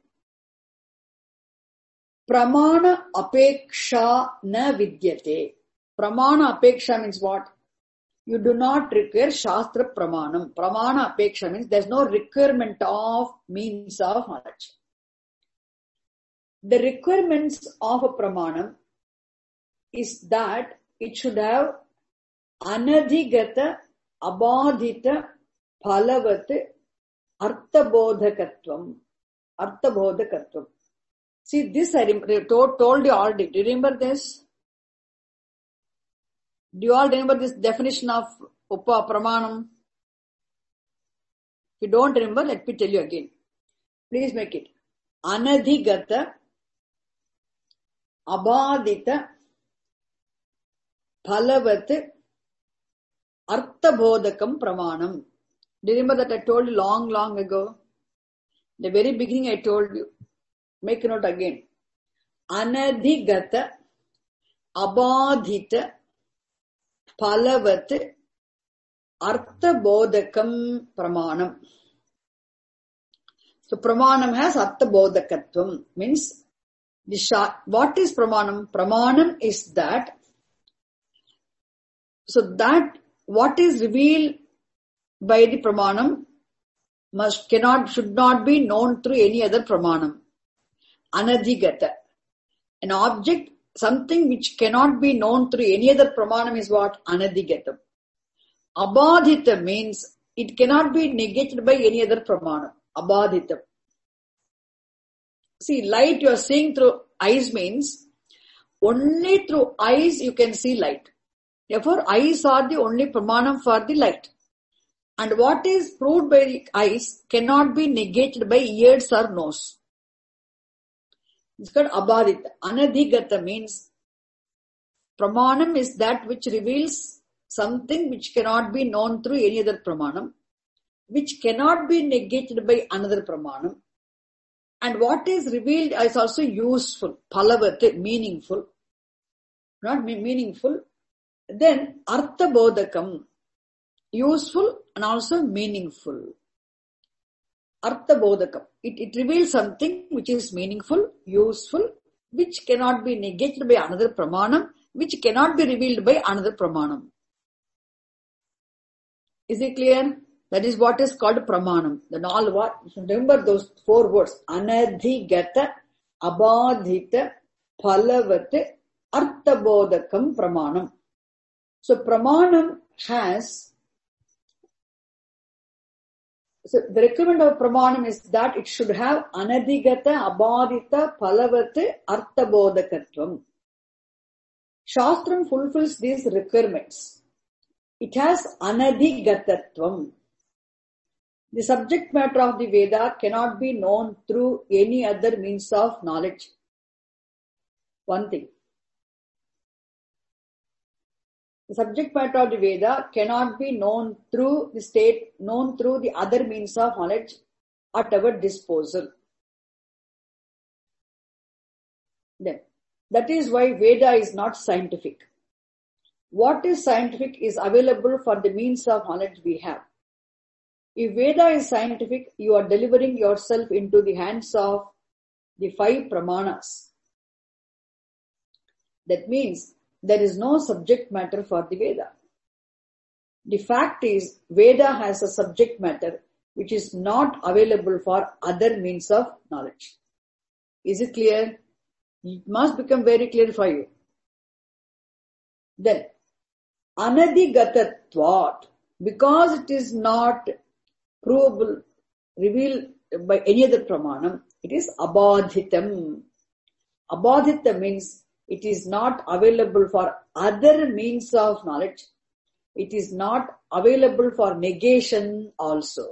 A: Pramana apeksha na vidyate. Pramana apeksha means what? You do not require Shastra pramanam. Pramana apeksha means there is no requirement of means of knowledge. The requirements of a pramanam is that it should have anadhigata, abadhita, phalavat, arthabodhakatvam. Arthabodhakatvam. See, this I rem- told, told you already. Do you remember this? Do you all remember this definition of Upa Pramanam? If you don't remember, let me tell you again. Please make it. Anadhigata, Abadita, Phalavat, Arthabodhakam Pramanam. Do you remember that I told you long, long ago? The very beginning I told you. Make a note again. Anadhigata, Abadita, Phalavat, Arthabodhakam Pramanam. So Pramanam has Arthabodhakatvam. Means, the short, what is Pramanam? Pramanam is that, so that what is revealed by the Pramanam must, cannot, should not be known through any other Pramanam. Anadhigata. An object, something which cannot be known through any other Pramanam is what? Anadhigatam. Abadhita means it cannot be negated by any other Pramanam. Abadhita. See, light you are seeing through eyes means only through eyes you can see light. Therefore, eyes are the only Pramanam for the light. And what is proved by the eyes cannot be negated by ears or nose. It's called Abadhita. Anadhigata means Pramanam is that which reveals something which cannot be known through any other Pramanam, which cannot be negated by another Pramanam. And what is revealed is also useful, phalavate, meaningful, not meaningful. Then Artha Bodhakam, useful and also meaningful. Artha Bodhakam, it, it reveals something which is meaningful, useful, which cannot be negated by another Pramanam, which cannot be revealed by another Pramanam. Is it clear? That is what is called Pramanam. Then all what? Remember those four words. Anadhigata, Abadhita, Phalavate, Arthabodhakam Pramanam. So Pramanam has, so the requirement of Pramanam is that it should have Anadhigata, Abadhita, Phalavate, Arthabodhakatvam. Shastram fulfills these requirements. It has Anadhigatatvam. The subject matter of the Veda cannot be known through any other means of knowledge. One thing. The subject matter of the Veda cannot be known through the state, known through the other means of knowledge at our disposal. Then, that is why Veda is not scientific. What is scientific is available for the means of knowledge we have. If Veda is scientific, you are delivering yourself into the hands of the five Pramanas. That means there is no subject matter for the Veda. The fact is, Veda has a subject matter which is not available for other means of knowledge. Is it clear? It must become very clear for you. Then, Anadhigatatvat, because it is not provable, revealed by any other Pramanam, it is Abadhitam. Abadhita means it is not available for other means of knowledge. It is not available for negation also.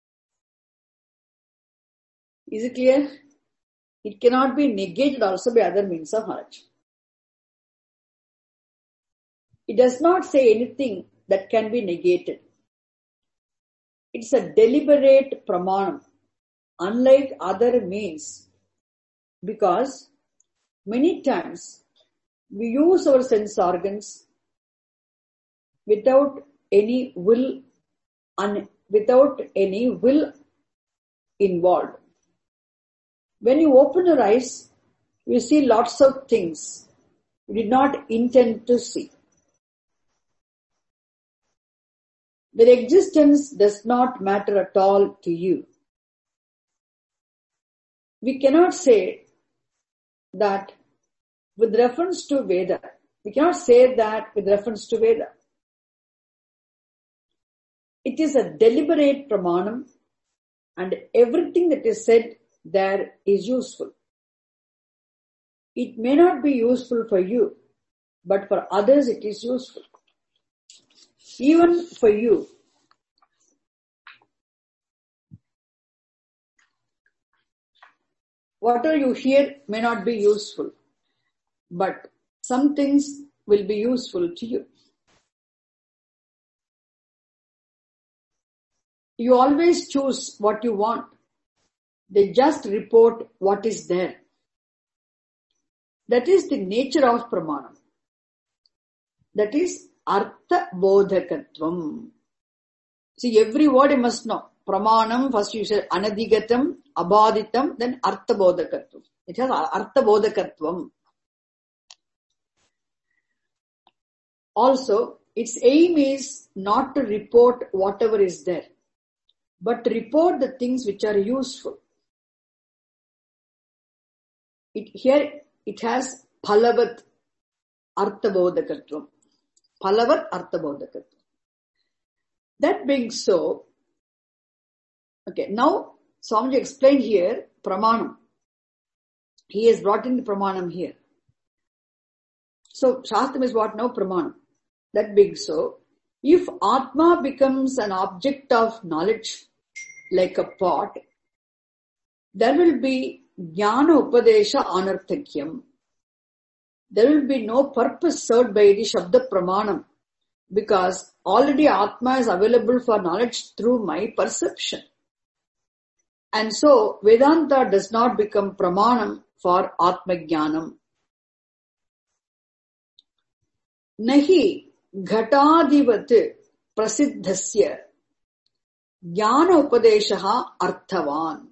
A: Is it clear? It cannot be negated also by other means of knowledge. It does not say anything that can be negated. It's a deliberate pramanam, unlike other means, because many times we use our sense organs without any will, un, without any will involved. When you open your eyes, you see lots of things you did not intend to see. Their existence does not matter at all to you. We cannot say that with reference to Veda. We cannot say that with reference to Veda. It is a deliberate pramanam, and everything that is said there is useful. It may not be useful for you, but for others it is useful. Even for you, whatever you hear may not be useful, but some things will be useful to you. You always choose what you want. They just report what is there. That is the nature of pramanam. That is artha bodhakatvam. See, every word you must know. Pramanam, first you said anadigatam, abaditam, then artha bodhakatvam. It has artha bodhakatvam. Also, its aim is not to report whatever is there, but to report the things which are useful. It, here it has phalavat arthabodhakatvam. Phalavat arthabodhakatvam. That being so, okay, now Swamiji explained here pramanam. He has brought in the pramanam here. So Shastram is what now? Pramanam. That being so, if Atma becomes an object of knowledge, like a pot, there will be jnana upadesha anarthakyam. There will be no purpose served by the Shabda Pramanam, because already Atma is available for knowledge through my perception. And so Vedanta does not become Pramanam for Atma Jnanam. Nahi ghatadivat prasiddhasya jnana upadeshaha arthavan.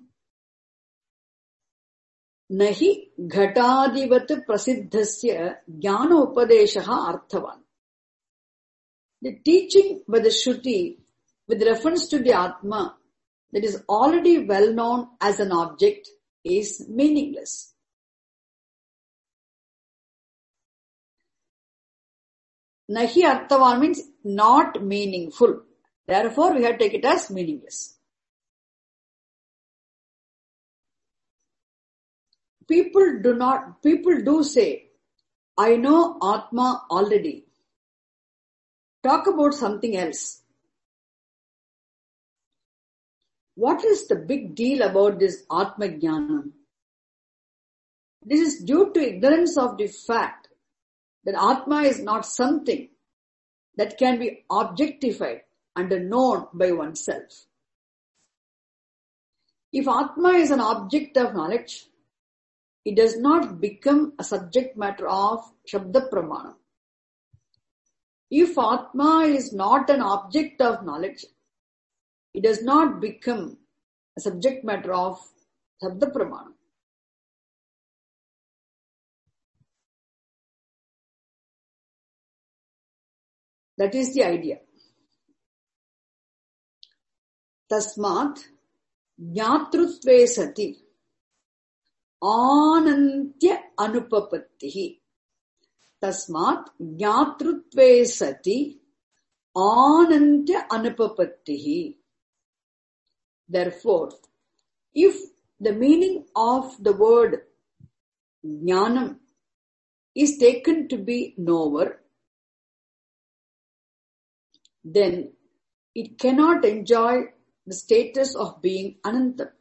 A: Nahi ghatadivat prasiddhasya jnana upadeshaha arthavan. The teaching by the Shruti with reference to the Atma that is already well known as an object is meaningless. Nahi arthavan means not meaningful. Therefore, we have to take it as meaningless. People do not, people do say, I know Atma already. Talk about something else. What is the big deal about this Atma Jnanam? This is due to ignorance of the fact that Atma is not something that can be objectified and known by oneself. If Atma is an object of knowledge, it does not become a subject matter of Shabda Pramana. If Atma is not an object of knowledge, it does not become a subject matter of Shabda Pramana. That is the idea. Tasmat jnatrutve sati anantya anupapattihi. Tasmat jnatrutve sati anantya anupapattihi. Therefore, if the meaning of the word jnanam is taken to be knower, then it cannot enjoy the status of being anantam.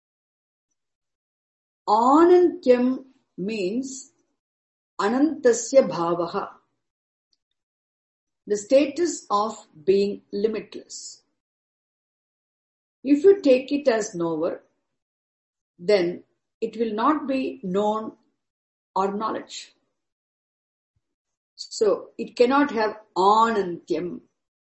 A: Anantyam means anantasya bhavaha, the status of being limitless. If you take it as knower, then it will not be known or knowledge. So it cannot have anantyam,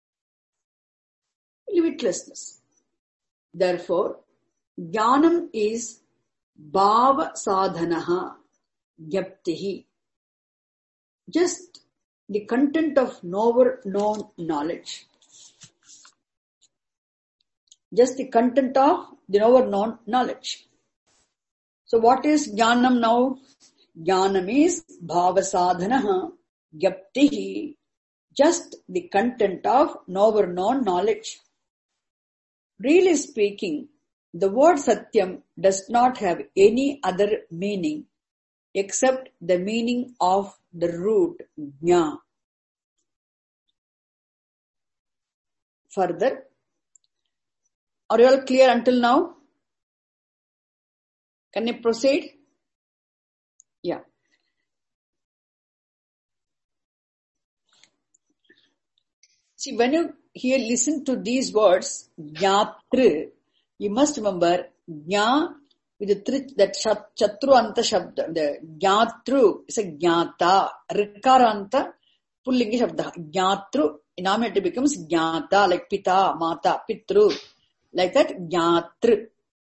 A: limitlessness. Therefore, jnanam is bhava sadhanaha jnaptihi, just the content of knower known knowledge. Just the content of the knower known knowledge. So what is jnanam now? Jnanam is bhava sadhanaha jnaptihi, just the content of knower known knowledge. Really speaking, the word Satyam does not have any other meaning except the meaning of the root jna. Further, are you all clear until now? Can I proceed? Yeah. See, when you hear, listen to these words, jnatru, you must remember, jna with the three, that chatru anta shabda, the jnatru is a jnata, rikaranta, pullingi shabda, jnatru, nominative becomes jnata, like pita, mata, pitru, like that, jnatru.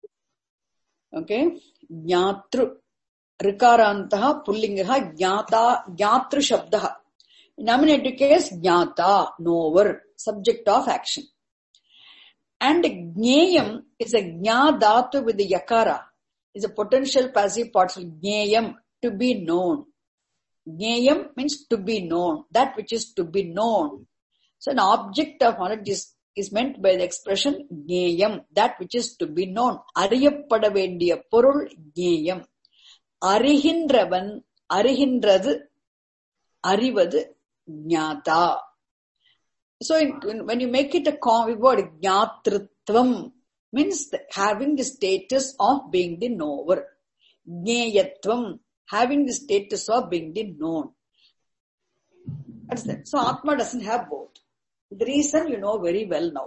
A: Okay? Jnatru, rikarantaha, pullingaha, jnata, jnatru shabdaha. In nominative case, jnata, knower, subject of action. And jneyam is a jna dhatu with the yakara. Is a potential passive participle. Jneyam, to be known. Jneyam means to be known. That which is to be known. So an object of knowledge is, is meant by the expression jneyam. That which is to be known. Ariyapada vendiya porul jneyam. Arihindravan, arihindradu, arivadu, jnata. So in, when you make it a common word, jnatritvam means the, having the status of being the knower. Jneyatvam, having the status of being the known. That's that. So Atma doesn't have both. The reason you know very well now.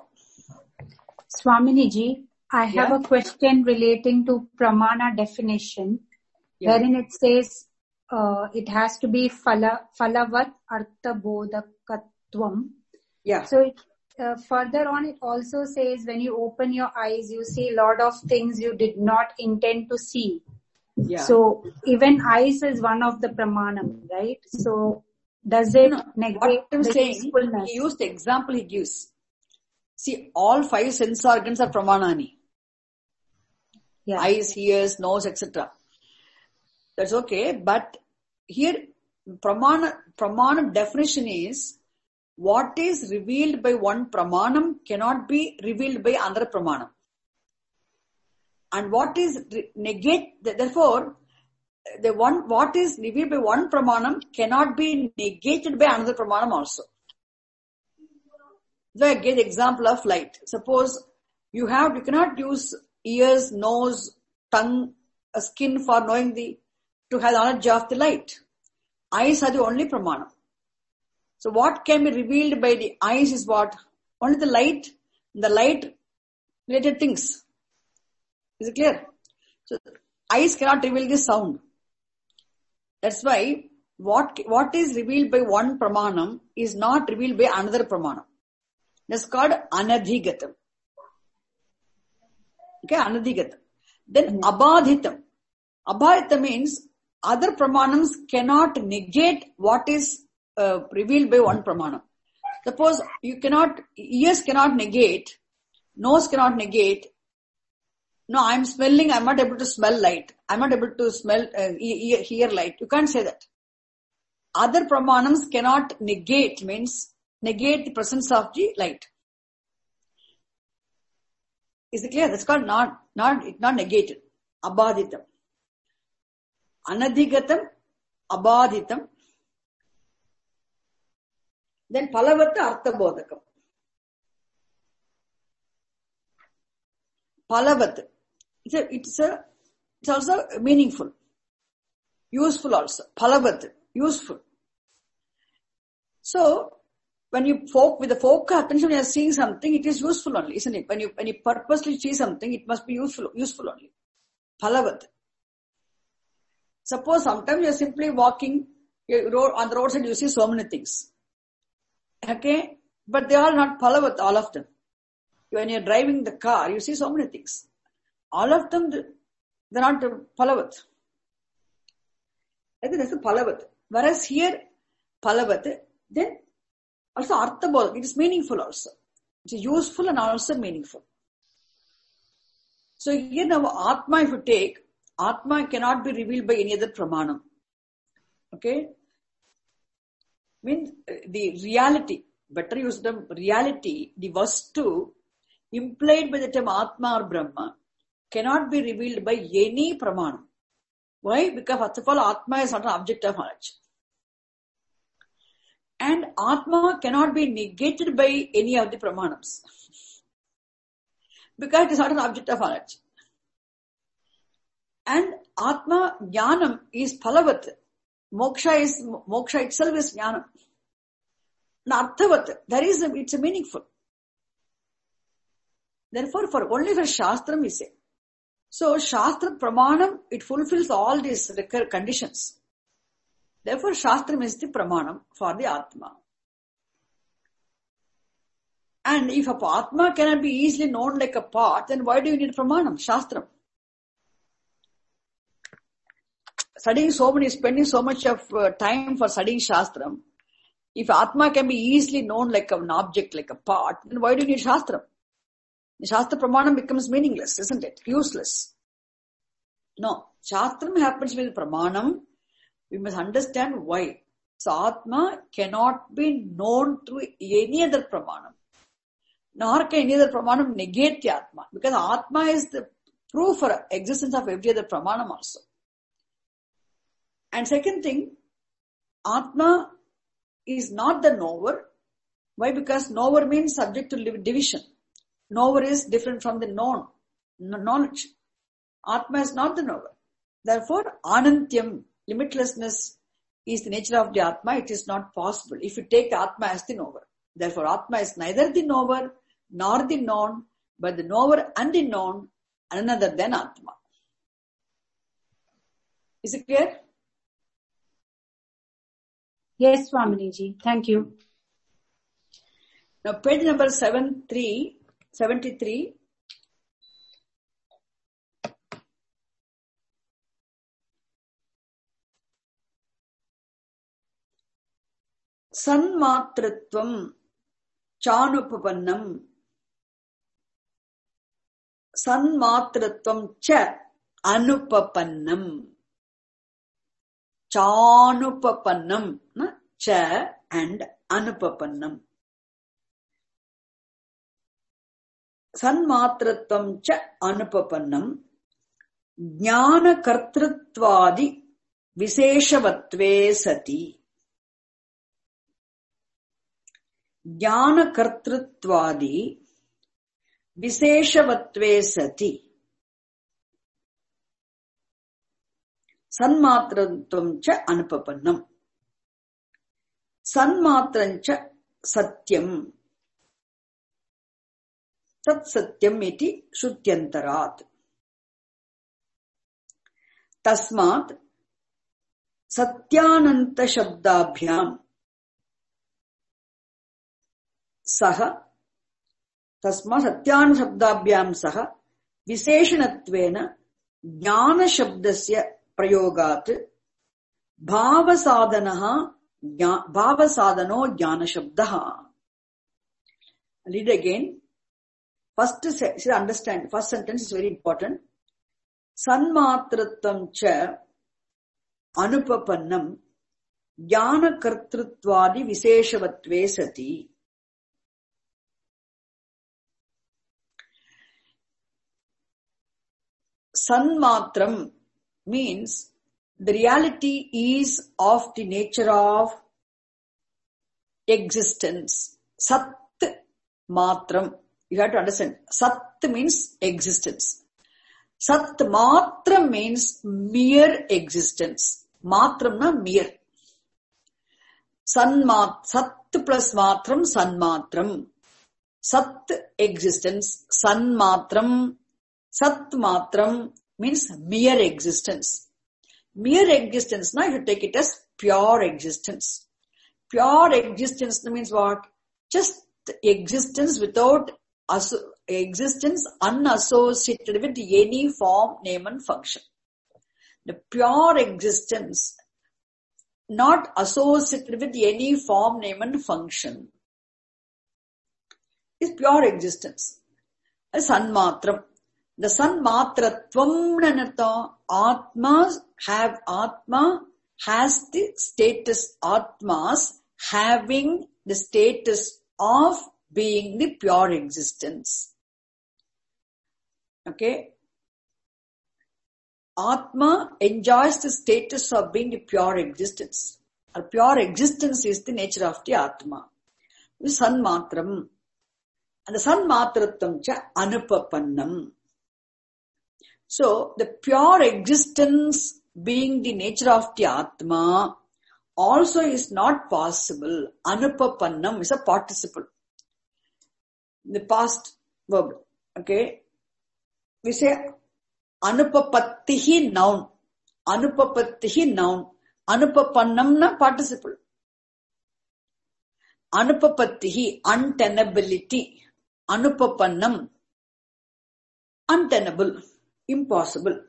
B: Swaminiji, I have yeah? a question relating to pramana definition, yeah. wherein it says uh, it has to be phala, phalavat artha bodhakatvam.
A: Yeah.
B: So it, uh, further on, it also says when you open your eyes, you see a lot of things you did not intend to see.
A: Yeah.
B: So even eyes is one of the pramanam, right? So does it no, negate
A: what I'm
B: the
A: saying,
B: usefulness?
A: He used the example he gives. See, all five sense organs are pramanani. Yeah. Eyes, ears, nose, et cetera. That's okay, but here pramana, pramana definition is what is revealed by one pramanam cannot be revealed by another pramanam. And what is negate, therefore, the one, what is revealed by one pramanam cannot be negated by another pramanam also. So I give the example of light. Suppose you have, you cannot use ears, nose, tongue, skin for knowing the, to have the knowledge of the light. Eyes are the only pramanam. So what can be revealed by the eyes is what? Only the light, the light related things. Is it clear? So eyes cannot reveal the sound. That's why what, what is revealed by one pramanam is not revealed by another pramanam. That's called anadhigatam. Okay, anadhigatam. Then abadhitam. Abadhitam means other pramanams cannot negate what is uh, revealed by one pramanam. Suppose you cannot, ears cannot negate, nose cannot negate. No, I'm smelling, I'm not able to smell light. I'm not able to smell, uh, hear, hear light. You can't say that. Other pramanams cannot negate, means negate the presence of the light. Is it clear? That's called not, not, not negated. Abadhitam. Anadhigatam, abadhitam. Then palavata artha bodhakam. Palavat. It's a, it's a, it's also meaningful. Useful also. Palavat. Useful. So, when you folk, with the focus attention, when you are seeing something, it is useful only, isn't it? When you, when you purposely see something, it must be useful, useful only. Palavat. Suppose sometimes you are simply walking you road, on the roadside, you see so many things. Okay? But they are not palavat, all of them. When you are driving the car, you see so many things. All of them, they're not palavat. I think that's a palavat. Whereas here, palavat, then also artha bodhakam, it is meaningful also. It is useful and also meaningful. So here now, Atma, if you take, Atma cannot be revealed by any other pramanam. Okay? Means the reality, better use the reality, the vastu, implied by the term Atma or Brahma, cannot be revealed by any pramanam. Why? Because first of all, Atma is not an object of knowledge. And Atma cannot be negated by any of the Pramanams. Because it is not an object of knowledge. And Atma Jnanam is Phalavat. Moksha is, Moksha itself is Jnanam. And Arthavat, there is a, it's a meaningful. Therefore, for only for Shastram we say. So, Shastra Pramanam, it fulfills all these conditions. Therefore, Shastram is the Pramanam for the Atma. And if a Atma cannot be easily known like a pot, then why do you need Pramanam, Shastram? Studying so many, spending so much of uh, time for studying Shastram, if Atma can be easily known like an object, like a pot, then why do you need Shastram? The Shastra Pramanam becomes meaningless, isn't it? Useless. No. Shastram happens with Pramanam. We must understand why. So Atma cannot be known through any other Pramanam. Nor can any other Pramanam negate the Atma. Because Atma is the proof for existence of every other Pramanam also. And second thing, Atma is not the knower. Why? Because knower means subject to division. Knower is different from the known, knowledge. Atma is not the knower. Therefore, Anantyam, limitlessness, is the nature of the Atma. It is not possible if you take Atma as the knower. Therefore, Atma is neither the knower nor the known, but the knower and the known, and another than Atma. Is it clear?
B: Yes, Swaminiji. Thank you.
A: Now, page number seven three. seventy-three. Sanmatritvam chanupapannam. Sanmatritvam cha anupapannam. Chanupapannam. Cha and anupapannam. Sanmatratvam cha anupapannam jnana kartritvadi viseshavatve sati. Jnana kartritvadi viseshavatve sati. Sanmatratvam cha anupapannam. Sanmatram cha satyam. Tat satyam iti shrutyantaraat. Tasmat satyananta shabdabhyam saha tasma satyananta shabdabhyam saha viseshanattvena jnana shabdasya prayogat bhavasadanaha bhavasadano jnana shabdaha. Read again. First, see, understand, first sentence is very important. Sanmatratvam cha anupapannam jnana kartritvadi viseshavatve sati. Sanmatram means the reality is of the nature of existence. Sat matram. You have to understand. Sat means existence. Sat matram means mere existence. Matram na mere. Sanmat, sat plus matram, sanmatram. Sat existence, sanmatram. Sat matram means mere existence. Mere existence, now you take it as pure existence. Pure existence means what? Just existence without existence unassociated with any form, name and function. The pure existence not associated with any form, name and function is pure existence. A sanmatram. The sanmatratvam nanatha, Atma have Atma has the status, Atmas having the status of being the pure existence. Okay. Atma enjoys the status of being the pure existence. Or pure existence is the nature of the Atma. Sanmatram. And the Sanmatrattam cha anupapannam. So, the pure existence being the nature of the Atma also is not possible. Anupapannam is a participle. The past verb. Okay. We say anupapattihi noun. Anupapattihi noun. Anupapannam na participle. Anupapattihi, untenability. Anupapannam, untenable, impossible.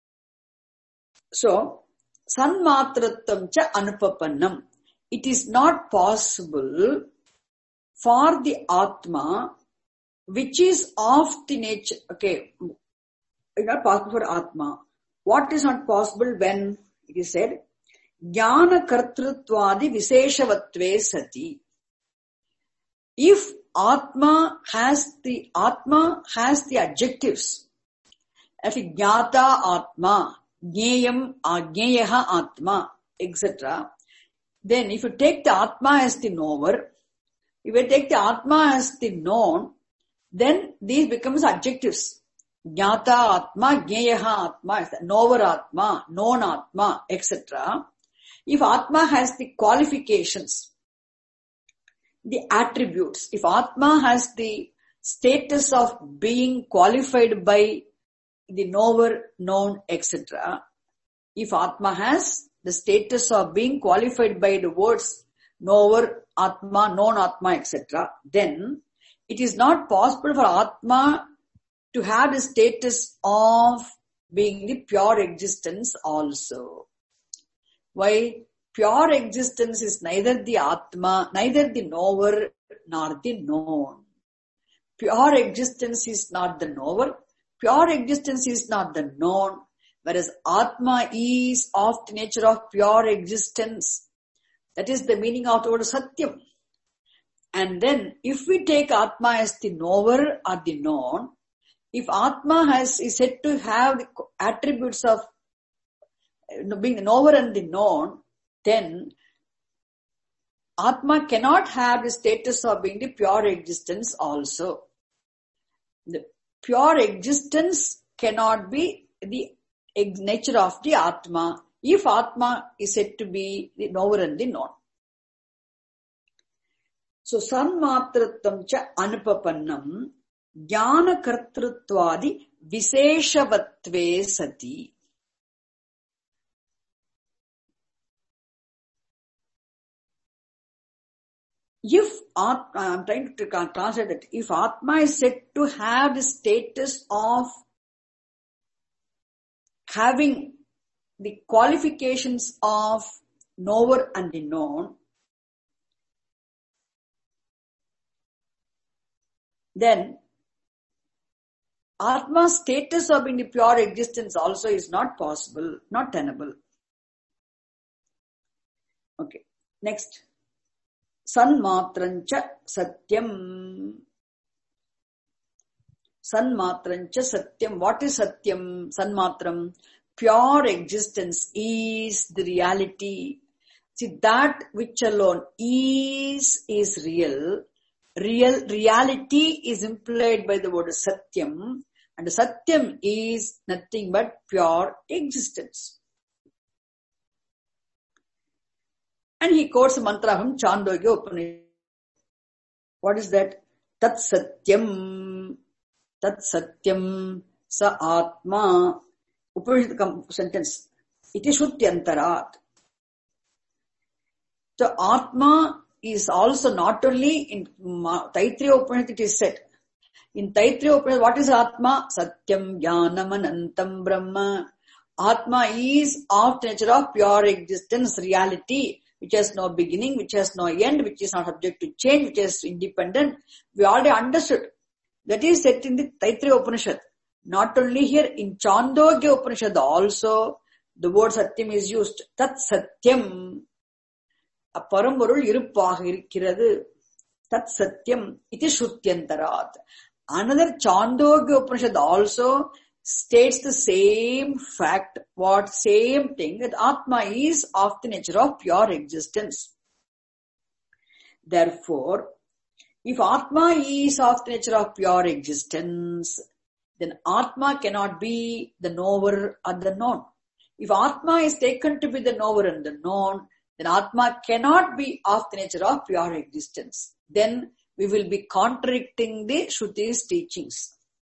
A: So, sanmatrattam cha anupapannam. It is not possible for the Atma which is of the nature. Okay, it's not possible for Atma. What is not possible when it is said, jnana kartrutvadi viseshavatve sati. If Atma has the Atma has the adjectives, as jnata Atma, jneyam, ajneyaha Atma, et cetera. Then if you take the Atma as the knower, if you take the Atma as the known, then these becomes adjectives. Jnata Atma, jneyaha Atma, knower Atma, known Atma, et cetera. If Atma has the qualifications, the attributes, if Atma has the status of being qualified by the knower, known, et cetera, if Atma has the status of being qualified by the words knower, Atma, known Atma, et cetera, then it is not possible for Atma to have the status of being the pure existence also. Why? Pure existence is neither the Atma, neither the knower nor the known. Pure existence is not the knower, pure existence is not the known, whereas Atma is of the nature of pure existence. That is the meaning of the word Satyam. And then if we take Atma as the knower or the known, if Atma has is said to have the attributes of being the knower and the known, then Atma cannot have the status of being the pure existence also. The pure existence cannot be the nature of the Atma if Atma is said to be the knower and the known. So, sanmatrattam cha anupapannam jnana kartrutvadi viseshavatve sati. If Atma, I'm trying to translate that, if Atma is said to have the status of having the qualifications of knower and the known, then Atma's status of being the pure existence also is not possible, not tenable. Okay, next. Sanmatrancha satyam. Sanmatrancha satyam. What is satyam? Sanmatram. Pure existence is the reality. See, that which alone is, is real. Real reality is implied by the word satyam. And satyam is nothing but pure existence. And he quotes a mantra from Chandogya Upanishad. What is that? Tat satyam, tat satyam, sa atma. Upanishad sentence. It is Shuttyantarat. So Atma is also not only in Taittiriya Upanishad it is said. In Taittiriya Upanishad, what is Atma? Satyam Jnanam Anantam Brahma. Atma is of the nature of pure existence, reality, which has no beginning, which has no end, which is not subject to change, which is independent. We already understood. That is said in the Taittiriya Upanishad. Not only here, in Chandogya Upanishad also, the word Satyam is used. Tat Satyam. A paramvarul iruppaga irukkirathu. Tat Satyam. It is Shuttyantarat. Another Chandogya Upanishad also states the same fact, what same thing, that Atma is of the nature of pure existence. Therefore, if Atma is of the nature of pure existence, then Atma cannot be the knower or the known. If Atma is taken to be the knower and the known, then Atma cannot be of the nature of pure existence. Then we will be contradicting the Shruti's teachings.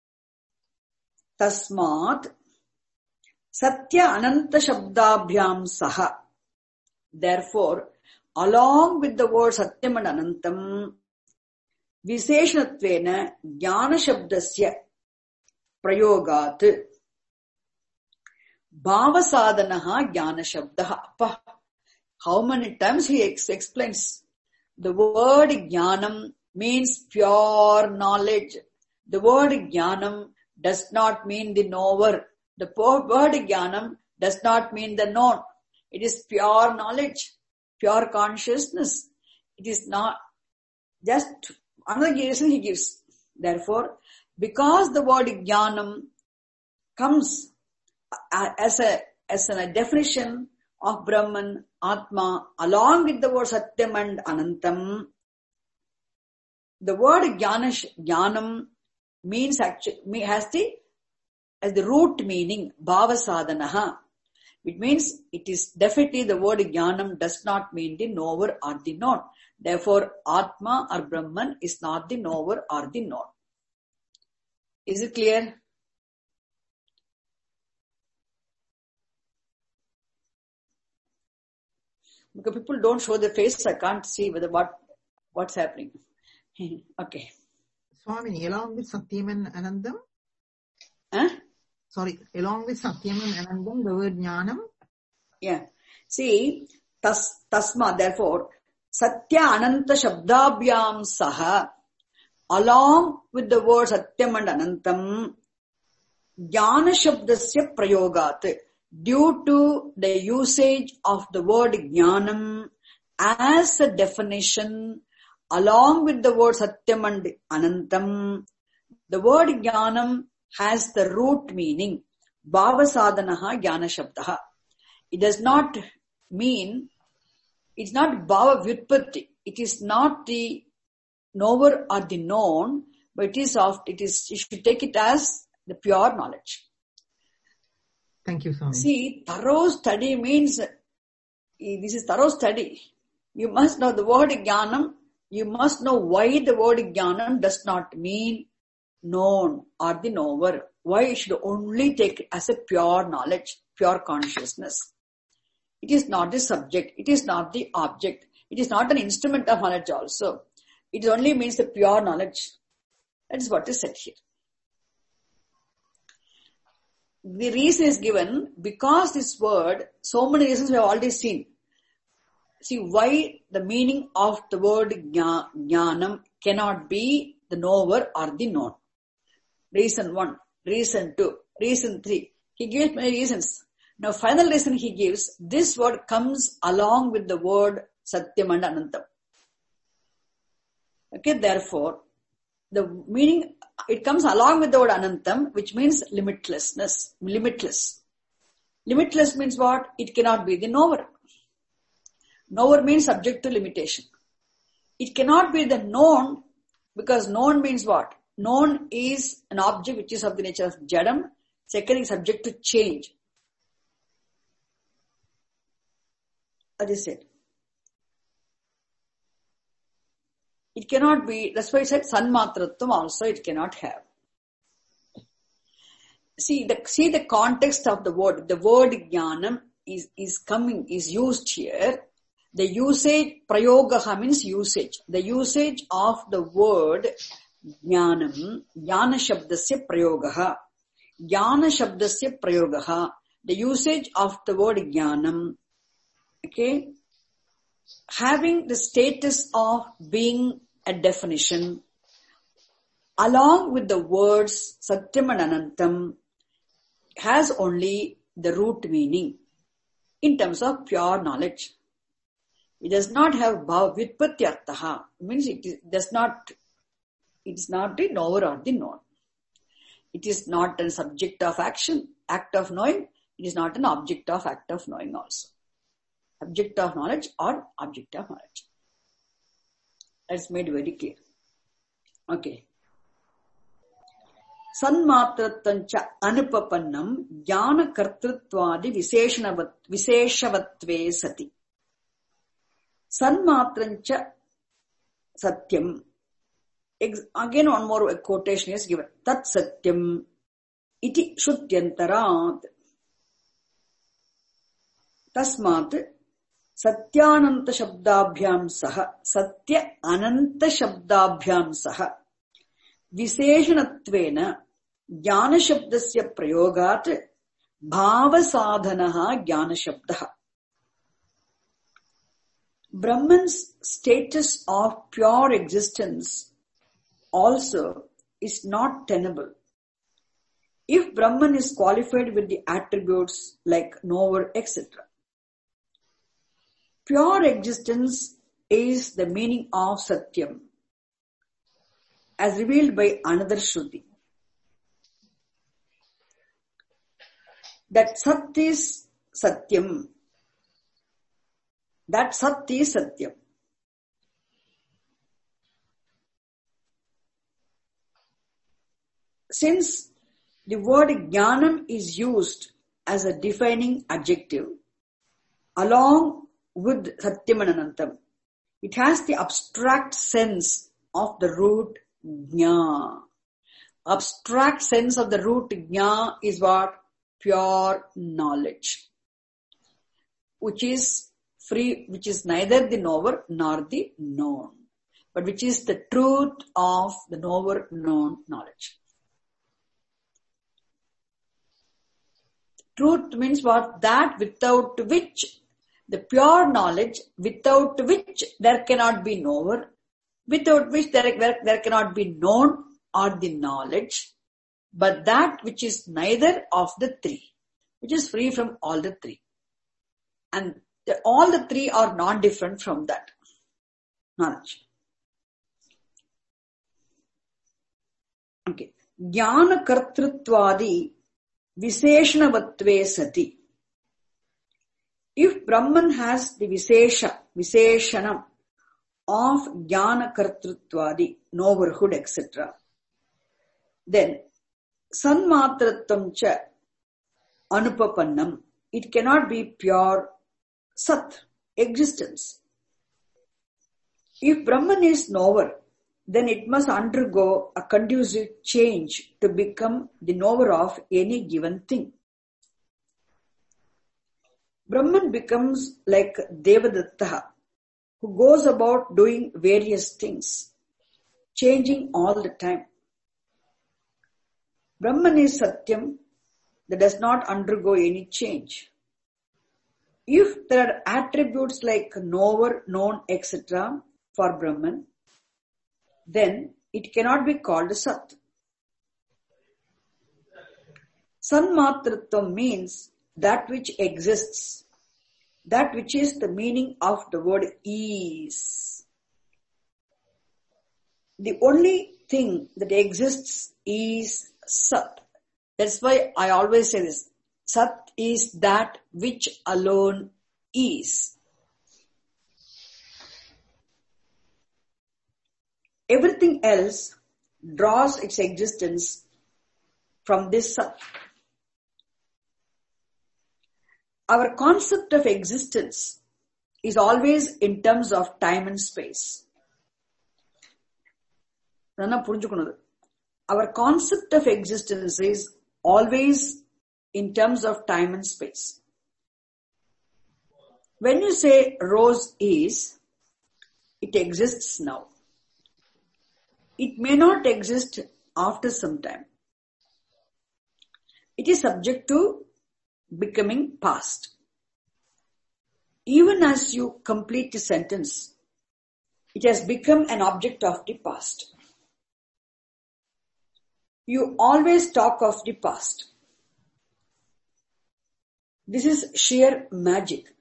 A: Tasmat Satya Ananta Shabdabhyam Saha. Therefore, along with the word Satyam and Anantam, Visheshatvena Jnana Shabdasya Prayogat Bhavasadanaha Jnana Shabdaha. How many times he ex- explains? The word Jnanam means pure knowledge. The word Jnanam does not mean the knower. The word Jnanam does not mean the known. It is pure knowledge, pure consciousness. It is not just another reason he gives. Therefore, because the word Jnanam comes as a as a definition of Brahman, Atma, along with the word Satyam and Anantam, the word Jnana, Jnanam means actually has the as the root meaning Bhavasadanaha. It means it is definitely the word Jnanam does not mean the knower or the known. Therefore, Atma or Brahman is not the knower or the known. Is it clear? Because people don't show their face, I can't see whether what what's happening. Okay.
C: Swamini, along with Satyam and Anandam?
A: Huh?
C: Sorry, along with Satyam and Anandam, the word Jnanam?
A: Yeah. See, tas, tasma, therefore, Satya Ananta Shabdabhyam Saha, along with the word Satyam and Anantam, Jnana Shabdasya Prayogat, due to the usage of the word Jnanam as a definition, along with the word Satyam and Anantam, the word Jnanam has the root meaning, Bhavasadanaha Jnana Shabdaha. It does not mean, it's not Bhava Vyutpatti. It is not the knower or the known, but it is of, it is, you should take it as the pure knowledge.
C: Thank you, Swami.
A: See, thorough study means, this is thorough study. You must know the word Jnanam, you must know why the word Jnanam does not mean known or the knower. Why it should only take it as a pure knowledge, pure consciousness. It is not the subject, it is not the object, it is not an instrument of knowledge also. It only means the pure knowledge. That is what is said here. The reason is given because this word, so many reasons we have already seen. See why the meaning of the word Jnanam cannot be the knower or the known. Reason one, reason two, reason three. He gives many reasons. Now final reason he gives, this word comes along with the word Satyam and Anantam. Okay, therefore, the meaning, it comes along with the word Anantam, which means limitlessness, limitless. Limitless means what? It cannot be the knower. Knower means subject to limitation. It cannot be the known, because known means what? Known is an object which is of the nature of Jadam. Second is subject to change. That is it. It cannot be, that's why I said Sanmatratvam also it cannot have. See the, see the context of the word. The word Jnanam is, is coming, is used here. The usage, Prayogaha means usage. The usage of the word Jnanam, Jnana Shabdasya Prayogaha. Jnana Shabdasya Prayogaha. The usage of the word Jnanam, okay, having the status of being a definition, along with the words Satyam and Anantam, has only the root meaning in terms of pure knowledge. It does not have bhava vyutpatyartaha. It means it is, does not, it is not the knower or the known. It is not a subject of action, act of knowing. It is not an object of act of knowing also. Object of knowledge or object of knowledge. That's made very clear. Okay. Sanmatrattancha anupapannam jnana kartrutvadi visheshavatve sati. Sanmatrancha satyam. Again, one more quotation is given. Tat satyam iti shrutyantarat. Tasmat satyananta shabdabhyam saha satya ananta shabdabhyam saha visheshanatvena jnana shabdasya prayogat bhava sadhanaha jnana shabdaha. Brahman's status of pure existence also is not tenable. If Brahman is qualified with the attributes like knower, et cetera. Pure existence is the meaning of Satyam, as revealed by another Shruti. That Sat is Satyam. That Sat is Satyam. Since the word Jnanam is used as a defining adjective, along with Satyam and Anantam, it has the abstract sense of the root Jna. Abstract sense of the root Jna is what? Pure knowledge, which is free, which is neither the knower nor the known, but which is the truth of the knower known knowledge. Truth means what? That without which, the pure knowledge, without which there cannot be knower, without which there, there, there cannot be known or the knowledge, but that which is neither of the three, which is free from all the three. And the, all the three are not different from that knowledge. Okay. Jnana kartrutvadi visheshanavatve sati. If Brahman has the vishesha, visheshanam of jnana kartrutvadi, knowerhood, et cetera, then sanmatrattam cha anupapannam, it cannot be pure sat, existence. If Brahman is knower, then it must undergo a conducive change to become the knower of any given thing. Brahman becomes like Devadatta, who goes about doing various things, changing all the time. Brahman is Satyam, that does not undergo any change. If there are attributes like knower, known, et cetera for Brahman, then it cannot be called Sat. Sanmatratvam means that which exists, that which is the meaning of the word is. The only thing that exists is Sat. That's why I always say this. Sat is that which alone is. Everything else draws its existence from this Sat. Our concept of existence is always in terms of time and space. Our concept of existence is always in terms of time and space. When you say rose is, it exists now. It may not exist after some time. It is subject to becoming past. Even as you complete the sentence, it has become an object of the past. You always talk of the past. This is sheer magic.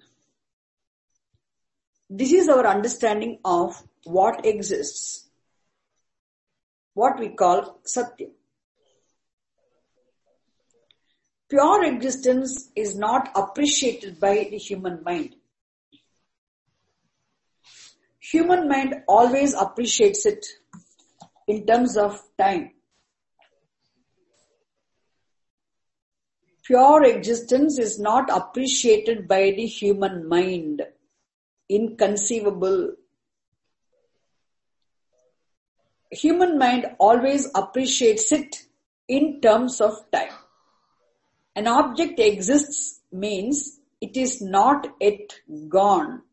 A: This is our understanding of what exists, what we call Satya. pure existence is not appreciated by the human mind. Human mind always appreciates it in terms of time. Pure existence is not appreciated by the human mind. Inconceivable. Human mind always appreciates it in terms of time. An object exists means it is not yet gone.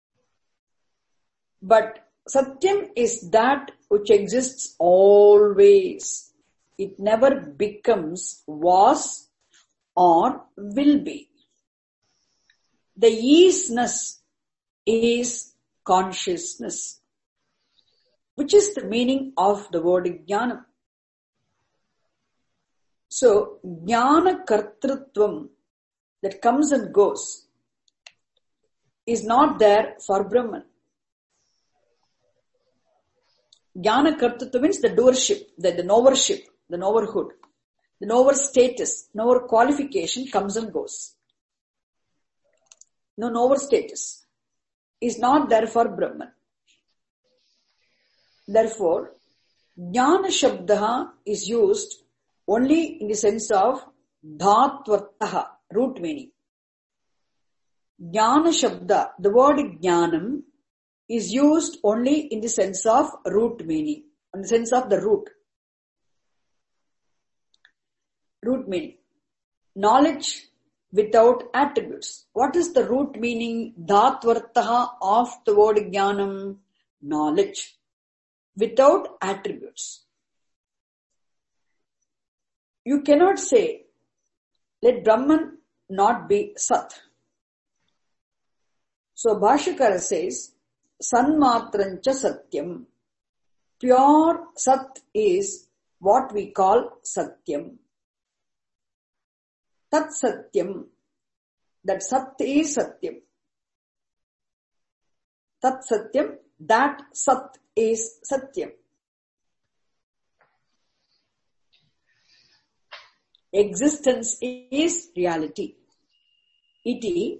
A: But Satyam is that which exists always. It never becomes, was, or will be. The easiness is consciousness, which is the meaning of the word jnanam. So, jnana kartrutvam that comes and goes is not there for Brahman. Jnana kartrutva means the doership, the, the knowership, the knowerhood. The knower status, knower qualification comes and goes. No knower status is not there for Brahman. Therefore, jnana shabdaha is used only in the sense of dhatvartaha, root meaning. Jnana shabda, the word jnanam, is used only in the sense of root meaning, in the sense of the root. Root meaning. Knowledge without attributes. What is the root meaning, dhatvartaha, of the word jnanam? Knowledge. Without attributes. You cannot say, let Brahman not be Sat. So Bhashyakara says, Sanmatrancha Satyam. Pure Sat is what we call Satyam. Tat Satyam. That Sat is Satyam. Tat Satyam. That Sat is Satyam. Existence is reality. Iti.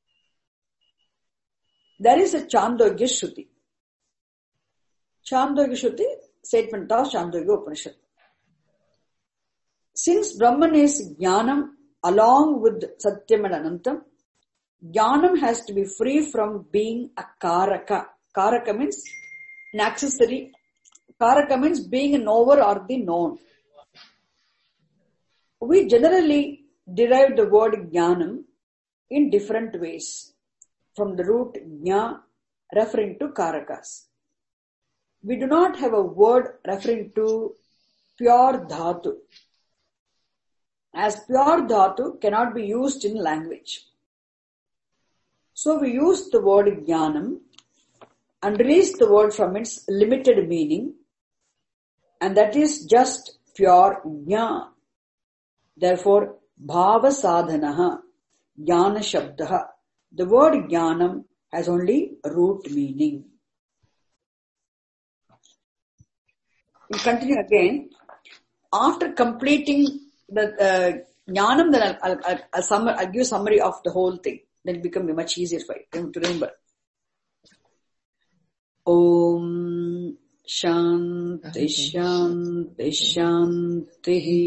A: There is a Chandogya Shruti. Chandogya Shruti, statement of Chandogya Upanishad. Since Brahman is Jnanam along with Satyam and Anantam, Jnanam has to be free from being a Karaka. Karaka means an accessory. Karaka means being a knower or the known. We generally derive the word Jnanam in different ways from the root Jna referring to Karakas. We do not have a word referring to pure Dhatu, as pure Dhatu cannot be used in language. So we use the word Jnanam and release the word from its limited meaning, and that is just pure Jna. Therefore, Bhava Sadhanaha, Jnana Shabdaha. The word Jnanam has only root meaning. We continue again. After completing the uh, Jnanam, then I'll, I'll, I'll, sum, I'll give a summary of the whole thing. Then it becomes much easier for you to remember. Om Shanti Shanti Shanti.